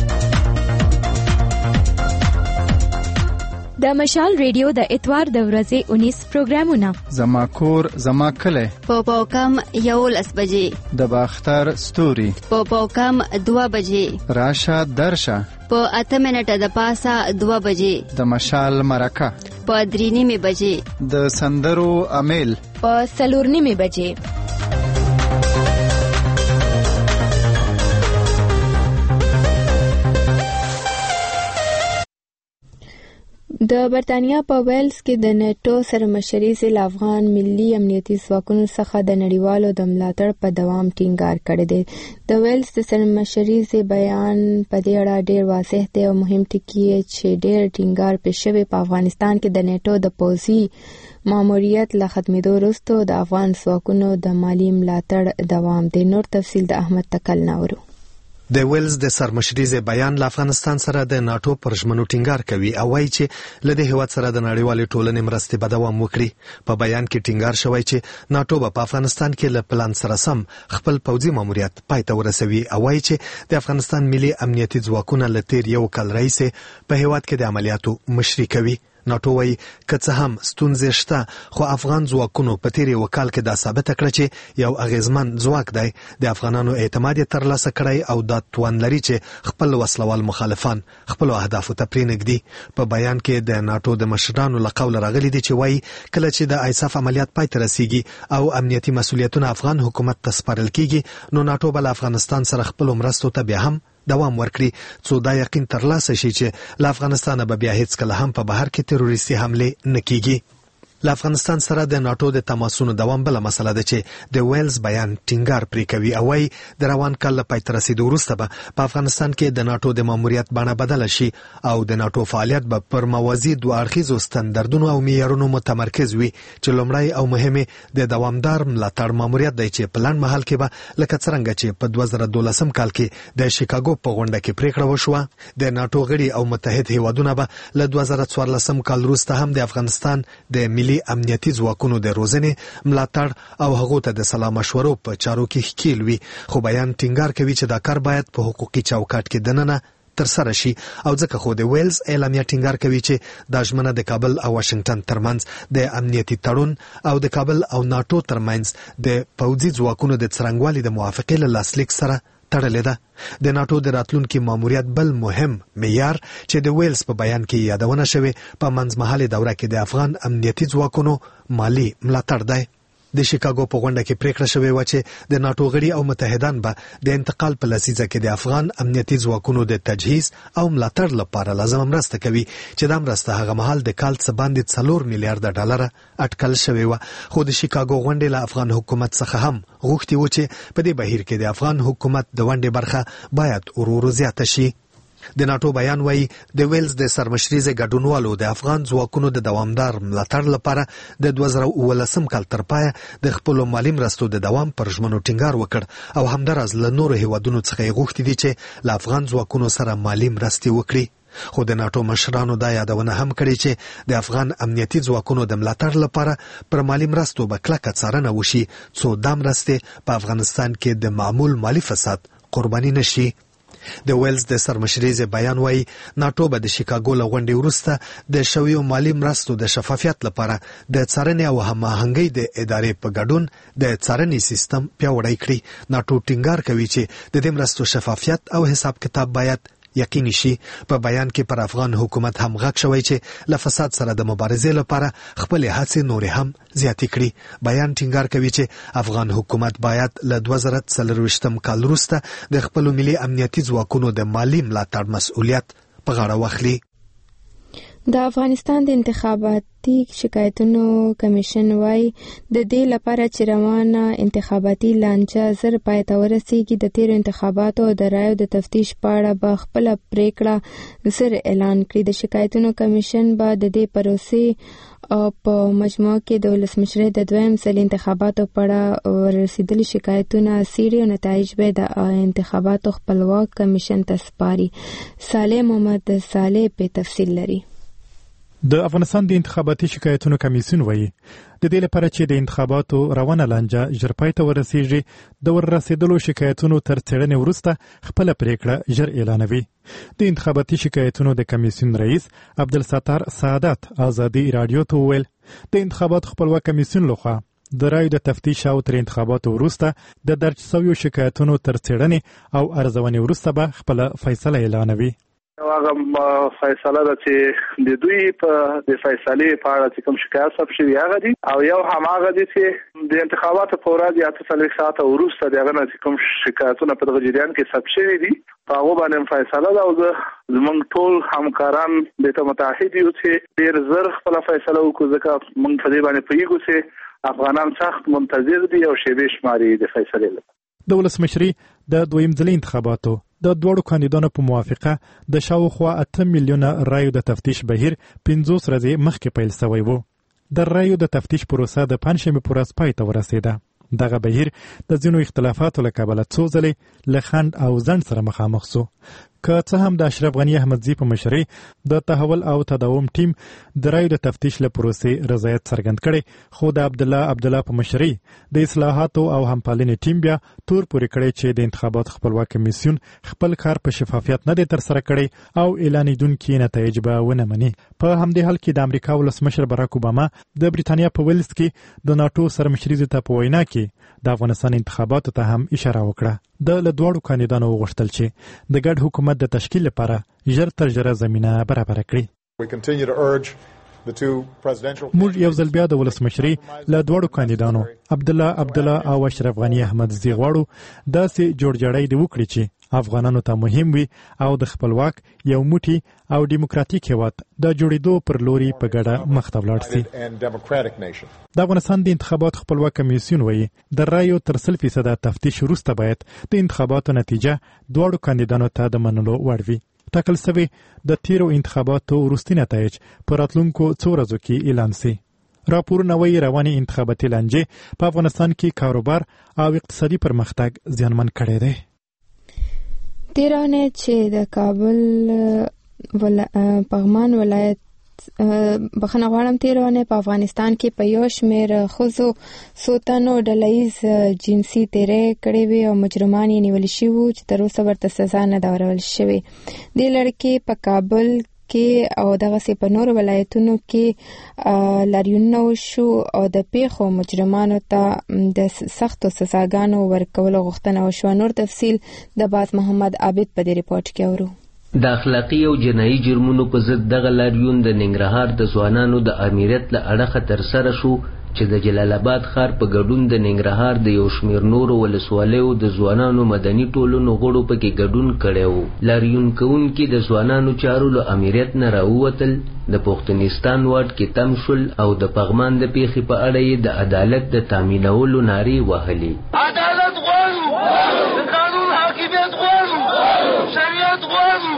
د مشال ریډیو د اتوار د ورځې 19 پروګرامونه: زما کور زما کلی، په پاوکم 11 بجې، د باختر ستوري، په پاوکم 2 بجې، راشه درشه، په 8 منټه د پاسه 2 بجې، د مشال مرکه، په 3 بجې، د سندرو امیل، په 4 بجې. د برتانیا په ویلز کې د نیټو سره مشري سیل افغان ملي امنیتي ځواکونو څخه د نړیوالو د ملاتړ په دوام ټینګار کړی دی. د ویلز د سره مشري سیل بیان په دې اړه ډېر واضح دی او مهم ټکی چې ډېر ټینګار پې شوی په افغانستان کې د نیټو د پوځي ماموریت له ختمېدو وروسته د افغان ځواکونو د مالي ملاتړ دوام دی. نور تفصیل د احمد تکل ناورو. د ویلز د سرمشریزه بیان له افغانستان سره د ناتو پر ژمنو ټینګار کوي او وايي چې له دې هیواد سره د نړیوالې ټولنې مرستې به دوام وکړي. په بیان کې ټینګار شوی چې ناتو به په افغانستان کې له پلان سره سم خپل پوځي ماموریت پای ته ورسوي او وايي چې د افغانستان ملي امنیتي ځواکونه له تیر یو کال راهیسې په هیواد کې د عملیاتو مشري کوي. ناتو وايي که څه هم ستونزې شته، خو افغان ځواکونو په تیر یو کال کې دا ثابته کړه چې یو اغیزمن ځواک دی. د افغانانو اعتماد یې ترلاسه کړی او دا توان لري چې خپل وسلوال مخالفان خپل اهدافو ته پرېنږدي. په بیان کې د ناتو د مشرانو له قوله راغلي دي چې وايي کله چې د ISAF عملیات پای ته رسیږي او امنیتي مسؤلیتونه افغان حکومت ته سپارل کیږي، نو ناتو به له افغانستان سره خپل مرستو ته بیا هم دوام ورکړي، څو دا یقین ترلاسه شي چې له افغانستانه به بیا هیڅ کله هم په بهر کې تروریستي حمله نه کیږي. له افغانستان سره د ناتو د تماسونو دوام بل مسله ده چې د ویلز بیان ټینګار پرې کوي او وايي د روان کال له پای ته رسیدو وروسته به په افغانستان کې د ناتو د ماموریت بڼه بدله شي او د ناتو فعالیت به پر موازی دوه اړخیزو ستاندردونو او معیارونو متمرکز وي چې لومړی او مهمه د دوامدار ملاتړ ماموریت دی چې په لنډ مهال کې به لکه څرنګه چې په 2012 کال کې د شیکاګو په غونډه کې پریکړه وشوه، د ناتو غړي او متحد هیوادونه به له 2014 کال وروسته هم د افغانستان د ملي امنیتي ځواکونو د روزنې ملاتړ او هغو ته د سلا مشورو په چارو کې ښکیل وي. خو بیان ټینګار کوي چې دا کار باید په حقوقي چوکاټ کې دننه ترسره شي او ځکه خو د ویلز اعلامیه ټینګار کوي چې دا ژمنه د کابل او واشنگټن ترمنځ د امنیتي تړون او د کابل او ناتو ترمنځ د پوځي ځواکونو د څرنګوالي د موافقې له لاسلیک سره تړلې ده. د ناتو د راتلونکي ماموریت بل مهم معیار چې د ویلز په بیان کې یادونه شوې په منځمهاله دوره کې د افغان امنیتي ځواکونو مالی ملاتړ دی. د شیکاګو په غونډه کې پریکړه شوې و چې د ناتو غړي او متحدان به د انتقال په لسیزه کې د افغان امنیتي ځواکونو د تجهیز او ملاتړ لپاره لازم مرسته کوي چې دا مرسته هغه مهال د کال څخه باندې 4 میلیارډ ډالر اټکل شوې و. خو د شیکاګو غونډې له افغان حکومت څخه هم غوښتي و چې په دې بهیر کې د افغان حکومت د ونډې برخه باید ورو زیاته شي. د ناتو بیان وایي د ویلز د سرمشريزه ګډونوالو د افغان ځواکونو د دوامدار ملاتړ لپاره د 2019 کال تر پایه د خپل مالی مرستو د دوام پر ژمنو ټینګار وکړ او همدارس له نورو هیوادونو څخه غوښتي دي چې له افغان ځواکونو سره مالی مرستې وکړي. خو د ناتو مشرانو دا یادونه هم کړې چې د افغان امنیتي ځواکونو د ملاتړ لپاره پر مالی مرستو به کلکه څارنه وشي څو دا مرستې په افغانستان کې د معمول مالی فساد قرباني نشي. د ویلز د سرمشريزه بیان وایي ناتو به د شیکاګو له غونډې وروسته د شویو مالی مرستو د شفافیت لپاره د څارنې او هماهنګۍ د ادارې په ګډون د څارنې سیستم پیاوړی کړي. ناتو ټینګار کوي چې د دې مرستو شفافیت او حساب کتاب باید یقیني شي. په بیان کې پر افغان حکومت هم غږ شوی چې له فساد سره د مبارزې لپاره خپل هڅې نور هم زیاتې کړي. بیان ټینګار کوي چې افغان حکومت باید له 2024 کال وروسته د خپل ملي امنیتي ځواکونو د مالی ملاتړ مسؤلیت په غاړه واخلي. د افغانستان د انتخاباتي شکایتونو کمیشن وايي د دې لپاره چې روانه انتخاباتي لانجه زر پای ته ورسیږي د تیر انتخاباتو او د رایو د تفتیش په اړه به خپل پریکړه زر اعلان کړي. د شکایتونو کمیشن به د دې پروسې په مجموعه کې د ولسمشر د دویم ځل انتخاباتو په اړه ورسېدلي شکایتونه څېړي او نتایج به د انتخاباتو خپلواک کمیشن ته سپاري. صالح محمد صالح په تفصیل لري. د افغانستان د انتخاباتي شکایتونو کمیسیون وایي د دې لپاره چې د انتخاباتو روانه لانجه ژر پای ته ورسیږي د ورسېدلو شکایتونو تر څېړنې وروسته خپل پریکړه ژر اعلانوي. د انتخاباتي شکایتونو د کمیسیون رئیس عبدالستار سعادت ازادي رادیو ته وویل د انتخاباتو خپلواک کمیسیون لخوا د رایو د تفتیش او تر انتخاباتو وروسته د درج شویو شکایتونو تر څېړنې او ارزونې وروسته به خپل فیصله اعلانوي. هغه فیصله ده چې د دوی په د فیصلې په اړه چې کوم شکایت ثبت شوی هغه دي او یو هماغه دي چې د انتخاباتو په ورځ یا 48 ساعته وروسته دغه نه کوم شکایتونه په دغه جریان کې ثبت شوی دي په هغه باندې فیصله ده او زموږ ټول همکاران د ته متحد یو چې ډیر زر خپل فیصله وکړي ځکه موږ په دې باندې پوهیږو چې افغانان سخت منتظر دي او شیبه شماري د فیصلې لپاره. د ولسمشري د دویم ځل انتخاباتو د دوړو کاندیدانو په موافقه د شاوخوا 8 میلیونه رایو د تفتیش بهیر 50 ورځې مخکې پیل شوی و. د رایو د تفتیش پروسه د پنځشنبه پر ورځ پای ته ورسېده. دغه بهیر د ځینو اختلافاتو له کبله څو ځلې له خنډ او ځنډ سره مخامخ شو. که څه هم د اشرف غنی احمدزي په مشرۍ د تحول او تداوم ټیم د رایو د تفتیش له پروسې رضایت څرګند کړي، خو د عبدالله په مشرۍ د اصلاحاتو او همپالنې ټیم بیا تور پورې کړی چې د انتخاباتو خپلواک کمیسیون خپل کار په شفافیت نه دی ترسره کړی او اعلانیدونکي نتایج به ونه مني. په همدې حال کې د امریکا ولسمشر باراک اوباما د بریټانیا په ویلز کې د ناتو سرمشري ته په وینا کې د افغانستان انتخاباتو ته هم اشاره وکړه. د لدوړو کاندیدانو وغوښتل چې د ګډ حکومت د تشکیل لپاره ژر تر ژره زمينه برابر کړي. موږ یو ځل بیا د ولسمشري له دوړو کاندیدانو عبدالله او اشرف غنی احمدزي غواړو داسې جوړجاړی دی وکړي چې افغانانو ته مهم وي او د خپلواک یو موټی او دیموکراتیک هیواد د جوړېدو پر لوري په ګډه مخ ته ولاړ شي. د افغانستان د انتخاباتو خپلواک کمیسیون وایي د رایو تر 100% تفتیش وروسته باید د انتخاباتو نتیجه دوړو کاندیدانو ته د منلو وړ وي. ټاکل شوی د تیرو انتخاباتو وروستي نتایج په راتلونکو څو ورځو کې اعلان شي. راپورونه وایي روانې انتخاباتي لانجې په افغانستان کې کاروبار او اقتصادي پرمختګ زیانمن کړی دی. تیرانه چې د کابل پغمان ولایت بخښنه غواړم تیرانه په افغانستان کې په یو شمېر ښځو سوتنو ډلهییز جنسي تیری کړې وې او مجرمان یې نیول شوي وو چې تر اوسه ورته سزا نه ده ورکړل شوې. دې لړکې په کابل کې او دغه سي په نور ولایتونو کې لاریونونه وشو او د پیښو مجرمانو ته د سختو سزاګانو ورکولو غوښتنه وشوه. نور تفصیل د باز محمد عابد په دې ریپورت کې اورو. د اخلاقی او جنایي جرمونو په ضد دغه لاریون د ننګرهار د ځوانانو د امریت له اړخه ترسره شو چې د جلال آباد ښار په ګډون د ننګرهار د یو شمېر نورو ولسوالیو د ځوانانو مدني ټولنو غړو پکې ګډون کړی و. لاریون کوونکي د ځوانانو چارو له امریت نه راووتل، د پښتونستان واټ کې تم شول او د پغمان د پیښې په اړه یې د عدالت د تامینولو نارې وهلې. عدالت غواړو، د قانون حاکمیت غواړو، شریعت غواړو.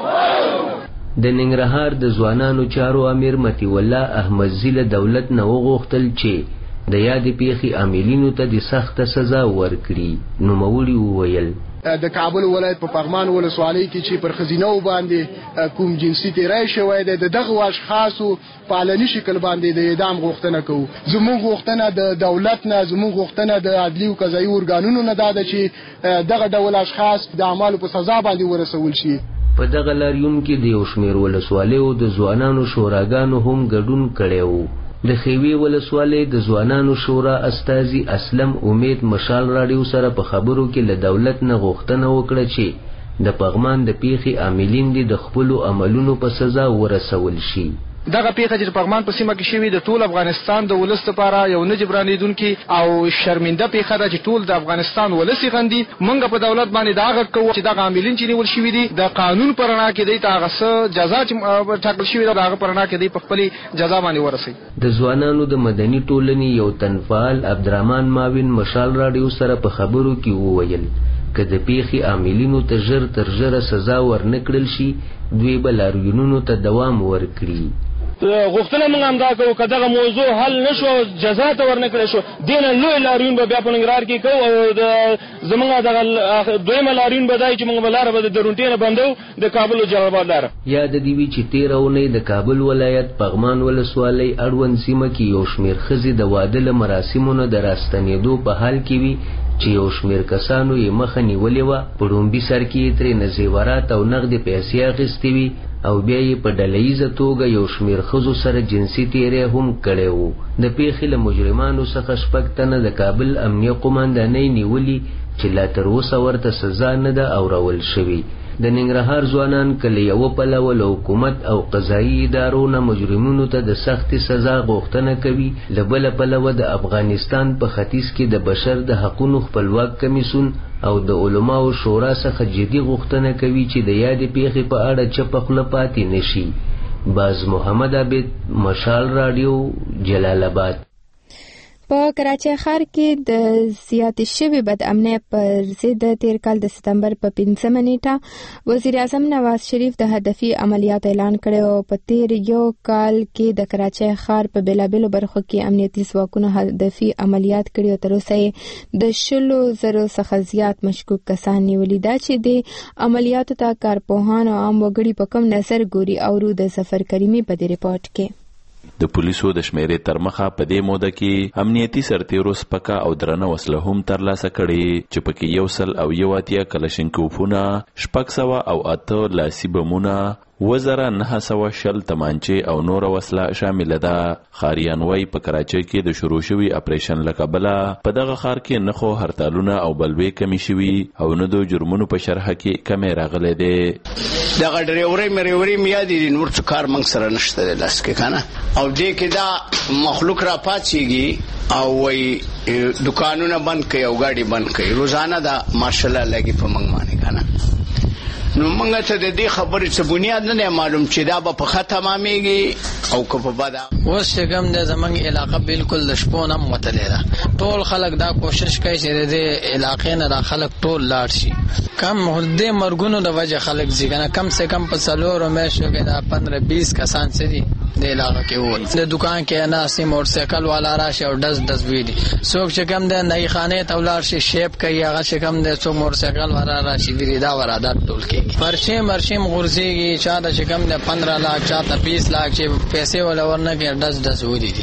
د ننګرهار د ځوانانو چارو امیر متی الله احمدزي له دولت نه وغوښتل چې د یادې پیښې عاملینو ته د سخته سزا ورکړي. نوموړي وویل د کابل ولایت په پغمان ولسوالۍ کې چې پر خزینو باندې کوم جنسي تیری شوی دی، د دغه اشخاصو په علني شکل باندې د اعدام غوښتنه کوو. زموږ غوښتنه د دولت نه، زموږ غوښتنه د عدلي او قضایي ارګانونو نه دا ده چې دغه ډول اشخاص د اعمالو په سزا باندې ورسول شي. په دغه لاریون کې د یو شمېر ولسوالیو د ځوانانو شوراګانو هم ګډون کړی و. د خیوي ولسوالۍ د ځوانانو شورا استازي اسلم امید مشال راډیو سره په خبرو کې له دولت نه غوښتنه وکړه چې د پغمان د پیښې عاملین دي د خپلو عملونو په سزا ورسول شي. دغه پیښه چې پغمان په سیمه کې شوې د ټول افغانستان د ولس لپاره یو نه جبرانیدونکي او شرمنده پیښه ده چې ټول د افغانستان ولس غندي. موږ په دولت باندې دا غږ کوو چې دغه عاملین چې نیول شوي دي د قانون پر رڼا کې دی ته هغه څه جزا چې ټاکل شوې ده د هغه پر رڼا کې دی په خپلې جزا باندې ورسوي. د ځوانانو د مدني ټولنې یو تنفعال عبدالرحمن ماوین مشال راډیو سره په خبرو کې وویل که د پیښې عاملینو ته ژر تر ژره سزا ورنکړل شي دوی به لاریونونو ته دوام ورکړي. غوښتنه موږ همدا کوو که دغه موضوع حل نشو جزا ته ورنکړی شو دینه لوی لاریون به بیا په ننګرهار کې کوو او زموږ دغه دویمه لاریون به دی چې موږ به لاره به د درونټې نه بندو د کابل او جلال آباد لاره. یاد دې وي چې تېره اونۍ د کابل ولایت پغمان ولسوالۍ اړوند سیمه کې یو شمېر ښځې د واده له مراسمو نه د راستنېدو په حال کې وي چې یو شمېر کسانو یې مخه نیولې وه. په ډومبي سر کې یې ترې نه زیورات او نغدې پیسې اخیستې وي او بیا یې په ډلهییزه توګه یو شمېر ښځو سره جنسي تیری هم کړی و. د پیښې له مجرمانو څخه 6 تنه د کابل امنیه قماندانۍ نیولي چې لا تر اوسه ورته سزا نه ده اورول شوې. د ننګرهار ځوانان کله یو پلوه له حکومت او قضایي ادارو نه مجرمینو ته د سختې سزا غوښتنه کوي، له بله پلوه د افغانستان په ختیځ کې د بشر د حقونو خپلواک کمیسیون او د علماو شورا څخه جدي غوښتنه کوي چې د یادې پیښې په اړه چپه خوله پاتې نشي. باز محمد عابد مشال راډیو جلال آباد. په کراچۍ ښار کې د زیاتې شوې بد امنۍ پر ضد د تیر کال د ستمبر په 5 نیټه وزیر اعظم نواز شریف د هدفي عملیات اعلان کړی او په تیر یو کال کې د کراچۍ ښار په بیلابیلو برخو کې امنیتي ځواکونو هدفي عملیات کړي او تر اوسه یې د 100,000 څخه زیات مشکوک کسان نیولي. دا چې د عملیاتو ته کارپوهان او عام وګړي په کوم نظر ګوري او د ظفر کریمي په دې ریپورت کې د پولیسو د شمیرې تر مخه په دې موده کې امنیتي سرتیرو سپکه او درنه وسله هم ترلاسه کړي چې پکې 181 کلشینکوفونه 608 لاسي بمونه 1960 تمانچې او نور وسله شامل ده. خاریان وای په کراچۍ کې د شروع شوی اپریشن لکبله په دغه ښار کې نخو هرتالونه او بلوي کمی شوي او نه د جرمونو په شرح کې کمې راغلي دي. دغه ډریوري میا دي نور څه کار موږ سره نشته لاس کې کنه او دې کې دا مخلوق را پاتېږي او وای دکانونه بند کړي او گاډي بند کړي روزانه دا ماشالله لګي په موږ باندې کنه. نو موږ ته د دې خبرې څه بنیاد نه معلوم چې دا به په ختمامېږي او که په بده. اوس چې کوم د زمونږ علاقه بالکل د شپو نه متلې ده ټول خلک دا کوشش کوي چې د دې علاقې نه دا خلک ټول لاړ شي. کم د مرګونو د وجه خلک ځي کنه کم سے کم په 4 میاشتو کې دا 15-20 کسان څه دي د علاقه کې وای. د دکان کې ناسي موټر سایکل والا راشي او دز وی دي څوک چې کم د نئی خانه ته ولاړ شي شیپ کوي هغه چې کم د څوک موټر سایکل والا راشي وی دا ورادات ټول کې مرشم غورځيږي چا د چې کم د 15 लाख چا ته 20 लाख چې پیسې ولا ورنه کې دز ودی دي.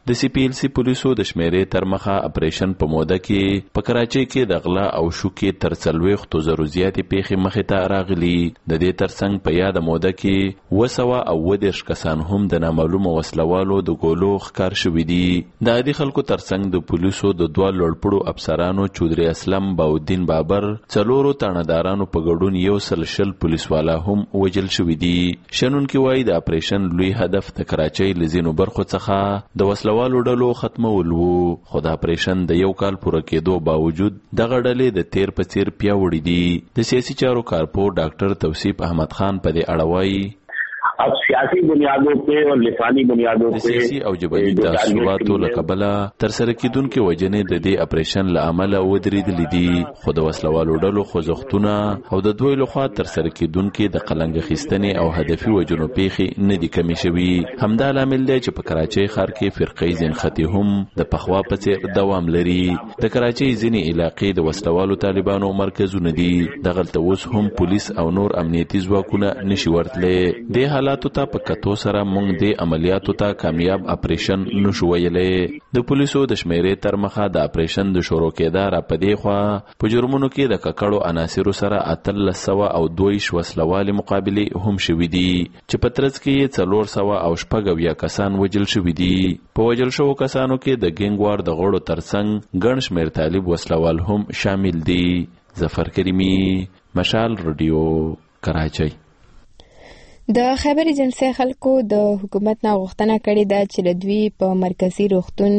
د سی پی ال سی پولیسو د شمیرې تر مخه اپریشن په موده کې په کراچۍ کې د غلا او شوکې تر 40,000 زیاتې پیښې مخې ته راغلي. د دې ترڅنګ په یاد موده کې 220 کسان هم د نامعلومو وسلوالو د ګولو ښکار شوي دي. د عادي خلکو ترڅنګ د پولیسو د دوه لوړپوړو افسرانو چودري اسلم باودین بابر 4 تانه په ګډون 120 پولیسوالا هم وجل شوي دي. شنونکي وایي د اپریشن لوی هدف د کراچۍ له ځینو برخو څخه د وسلوالو ډلو ختمول وو، خو د اپریشن د 1 کال پوره کېدو باوجود دغه ډلې د تیر په څیر پیاوړې دي. د سیاسي چارو کارپور ډاکټر توصیف احمد خان په دې اړه وایي अब सियासी बुनियादों पे और लिसानी बुनियादों पे سیاسي او جبهي تعصباتو له کبله تر سره کېدونکې وجنې د دې اپریشن له امله ودرېدلې دي، خو د وسلوالو ډلو خوځښتونه او د دوی لخوا تر سره کېدونکې د قلنګ اخیستنې او هدفي وجنو پیښې نه دي کمې شوي. همدا لامل دی چې په کراچۍ ښار کې فرقې ځینختې هم د پخوا په څېر دوام لري. د کراچۍ ځینې علاقې د وسلوالو طالبانو مرکزونه دي، دغلته اوس هم پولیس او نور امنیتي ځواکونه نشي ورتلی. دې حالاتو ته په کتو سره موږ د عملیاتو ته کامیاب اپریشن نشو ویلی. د پولیسو د شمیرې تر مخه د اپریشن د شروع کېدا را پدې خوا په جرمونو کې د ککړو عناصرو سره 1302 وسلوالې مقابلې هم شوي دي، چې په ترڅ کې 470 کسان وجل شوي دي. په وجل شوو کسانو کې د ګینګ وار د غړو ترڅنګ ګڼ شمېر طالب وسلوال هم شامل دي. ظفر کریمی، مشال رادیو، کراچۍ. د خیبر ایجنسی خلکو د حکومت نه غوښتنه کړې ده چې د دوی په مرکزی روغتون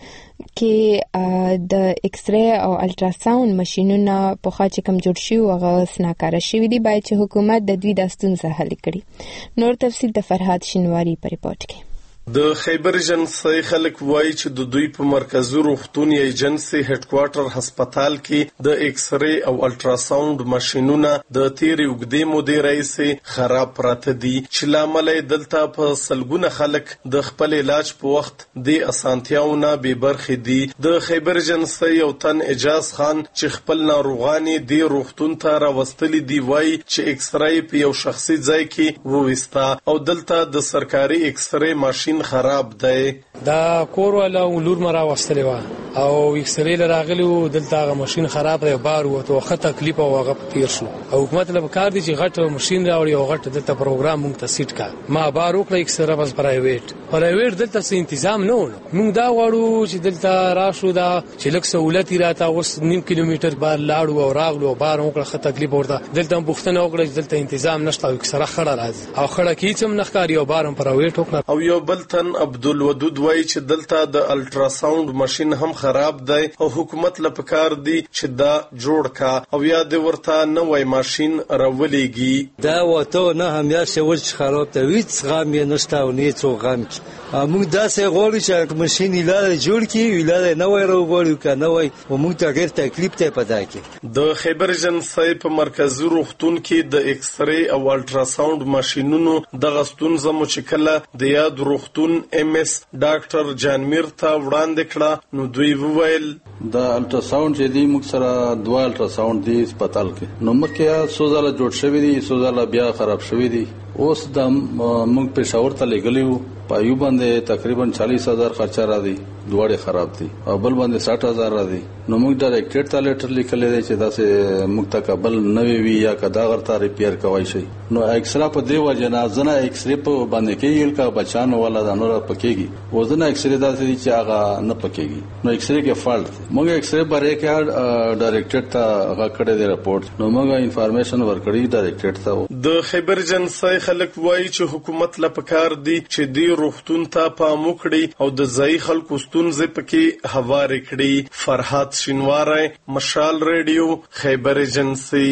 کې د ایکس ری او الټراساوند ماشینونه په خوا چې کم جوړ شي او هغه ناکاره شوي دي، باید چې حکومت د دوی د ستونزې حل کړي. نور تفصیل د فرهاد شینواری په ریپورت کې. د خیبر ایجنسی خلک وایي چې د دوی په مرکزی روغتون یا ایجنسی هډ کوارټر هسپتال کې د ایکس ری او الټراساوند ماشینونه د تیرې اوږدې مودې راهیسې خراب پراته دي، چې لامل یې دلته په سلګونه خلک د خپل علاج په وخت د اسانتیاونه بې برخې دي. د خیبر ایجنسی یو تن اجاز خان چې خپل ناروغان د روغتون ته راوستلي دي وایي چې ایکس ری په یو شخصي ځای کې وویستا او دلته د سرکاري ایکس ری ماشین خراب دی. دا کور ولا ولور مرا واستلې و او ایکس ری لراغلی دلته هغه ماشين خراب دی، بار وته خه تکلیف او هغه تیر شو. حکومت له کار دي چې غټ ماشين راوړي او غټ دلته پروګرام مونږ ته سیټ کا ما بار وکړ ایکس ری بس پرایویټ دلته څه تنظیم نه و. مونږ دا وړو چې دلته راشو دا چې لک سہولت راته اوس 9 کیلومتر بار لاړو او راغلو بار وکړ خه تکلیف ورته دلته بوختنه وکړه دلته تنظیم نشته او ایکس ری خړه راځي او خړه کیڅم نخکاری او بارم پرایویټ وکړه. او یو بل تن عبدالودود وایي چې دلته د الټراساوند ماشین هم خراب دی او حکومت له پکار دی چې دا جوړ کا او یا د ورته نوې ماشین راولېږي. دا وته نه هم یا شول خراب ته هیڅ غام یې نشته او نه څو غام موږ داسې غواړو چې ماشین لاله جوړ کړي لاله نوې راوړو کنه وای او موږ ته غیر تکلیف ته پدا کې. د خیبر ایجنسی په مرکزی روغتون کې د ایکس ری او الټراساوند ماشینونو د غستون زمو چې کله د یاد روغتون ام اس ډاکټر جانمیر ته وړاندې کړه نو دوی وویل د الټراساوند چې دی موږ سره دوه الټراساوند دی هسپتال کې نو مکه سوزاله جوړ شوی دی سوزاله بیا خراب شوی دی. اوس د موږ پېښور ته لګلیو پایو باندې تقریبا 40,000 خرچه را دي، دوړې خراب دي او بل باندې 60,000 را دي. نو موږ ډایرکټ ته لیټر لیکلې دی چې داسې موږ ته قبل نوې وی یا کدا غرته ریپیر کوي شي. نو ایکسرا په دی وجه نه ځنه ایکسری په باندې کېږي کا بچانو ولا د نور پکېږي وزنه ایکسری داسې دي چې هغه نه پکېږي. نو ایکسری کې فالټ موږ ایکسری بارے کې ډایرکټ ته هغه کړه دی رپورټ نو موږ انفارمیشن ورکړی ډایرکټ ته. د خیبر ایجنسی خلک وایي چې حکومت له پکار دی چې دی روغتون ته پام وکړي او د ځای خلکو ستونزې پکې هوارې کړي. فرهاد شینواری، مشال ریډیو، خیبر ایجنسی.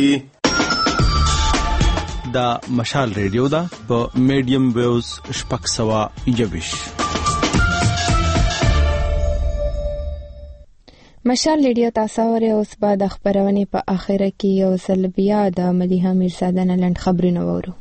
دا مشال ریډیو دا په میډیم ویوز شپږ سوه 21. مشال ریډیو تاسو اورئ. اوس به د خبرونې په اخره کې یو ځل بیا د ملیحه میرزاده نه لنډ خبرونه واورو.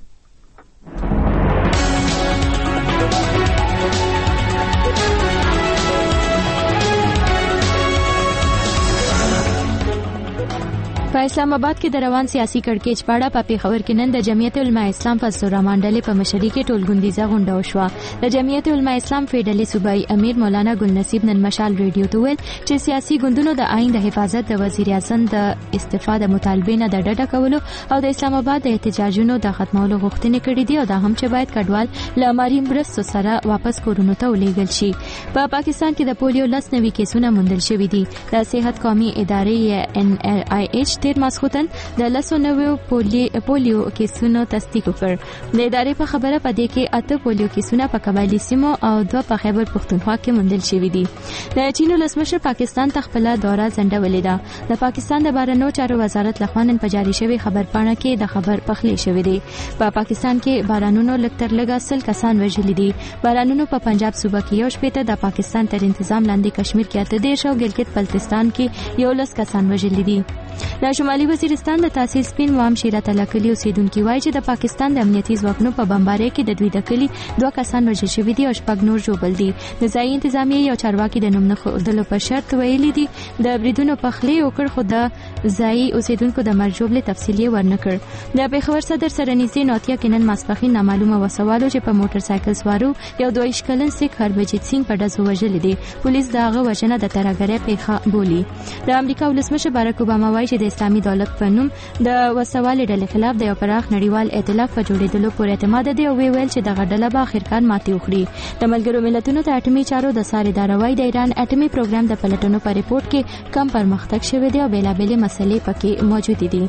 په اسلام آباد کې د روان سیاسي کړکېچ په اړه په پیښور کې نن د جمعیت علماء اسلام فضل الرحمن ډلې په مشرۍ کې ټولګوندیزه غونډه وشوه. د جمعیت علماء اسلام فیډرالي صوبایي امیر مولانا ګل نصیب نن مشال ریډیو ته ویل چې سیاسي ګوندونو د آئین د حفاظت د وزیر اعظم د استعفا د مطالبې نه د ډډه کولو او د اسلام آباد د احتجاجونو د ختمولو غوښتنې کړې دي او دا هم چې باید کډوال له ماریم برستو سره واپس کورونو ته ولېږل شي. په پاکستان کې د پولیو 10 نوي کیسونه موندل شوي دي. د صحت قومي ادارې NIH تیر ماسختن د 190 پولیو کیسونو تصدیق وکړ. د ادارې په خبره پدې کې 8 پولیو کیسونه په قبایلی سیمو او 2 په خیبر پختونخوا کې موندل شوي دي. د چین ولسمشر پاکستان ته خپل دوره ځنډولې ده. د پاکستان د بهرنیو چارو وزارت لخوا نن په جاری شوی خبرپاڼه کې د خبر پخلی شوی دی. په پاکستان کې بارانونو لکتر لګا 10 کسان وژلي دي. بارانونو په پنجاب صوبه کې یو شپېته، د پاکستان تر انتظام لاندې کشمیر کې 8 او ګلګت بلتستان کې 11 کسان وژلي دي. د شمالي وزیرستان د تحصیل سپین وام شیرت الکلی اوسیدونکو وایي چې د پاکستان د امنیتي ځواکونو په بمبارۍ کې د دوی د کلی 2 کسان وژل شوي دي او 6 نور ژوبل دي. د ځایي انتظامیې یو چارواکي د نوم نه ښودلو په شرط ویلي دي د بریدونو پخلی وکړ، خو د ځایي اوسیدونکو د مرګ ژوبلې تفصیل یې ورنکړ. د پیښور صدر سره نږدې نوتیا کې نن ماسپښین نامعلومه وسوالو چې په موټر سایکل سوارو یو 22 کلن سیک هربجیت سنگ په ډزو وژلي دي. پولیس د هغه وژنه د ترهګرۍ پیښه بولي. د امریکا ولسمشر باراک اوباما وایي چې د اسلامي دولت په نوم د وسوالې ډلې خلاف د یو پراخ نړیوال ائتلاف په جوړېدلو پورې اعتماد دی او ویل چې دغه ډله به اخرکار ماتې وخوري. د ملګرو ملتونو د اټومي چارو د ساري ادارې د ایران اټومي پروګرام د پلټنو په ریپورت کې کم پرمختګ شوی دی او بیلابېلې مسلې پکې موجود دي.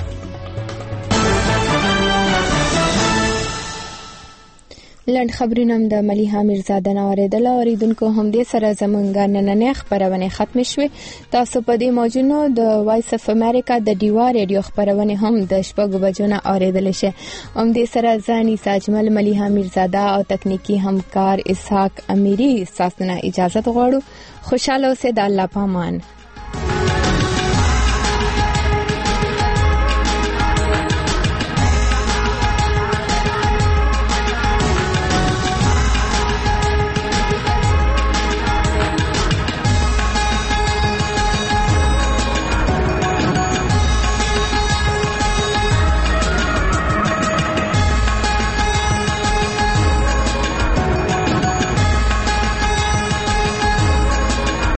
لنډ خبرونه د ملیحه میرزاده اوریدل اوریدونکو هم دې سره زمونږ نننې خبرونه ختم شوه. تاسو په دې موجونو د وایس اف امریکا د ډیوا ریډیو خبرونه هم د شپږ بجو نه اوریدل شي. هم دې سره ځاني ساجمل ملیحه میرزاده او تکنیکی همکار اسحاق امیری ساسنه اجازه غواړو. خوشاله اوسئ. د الله پامان.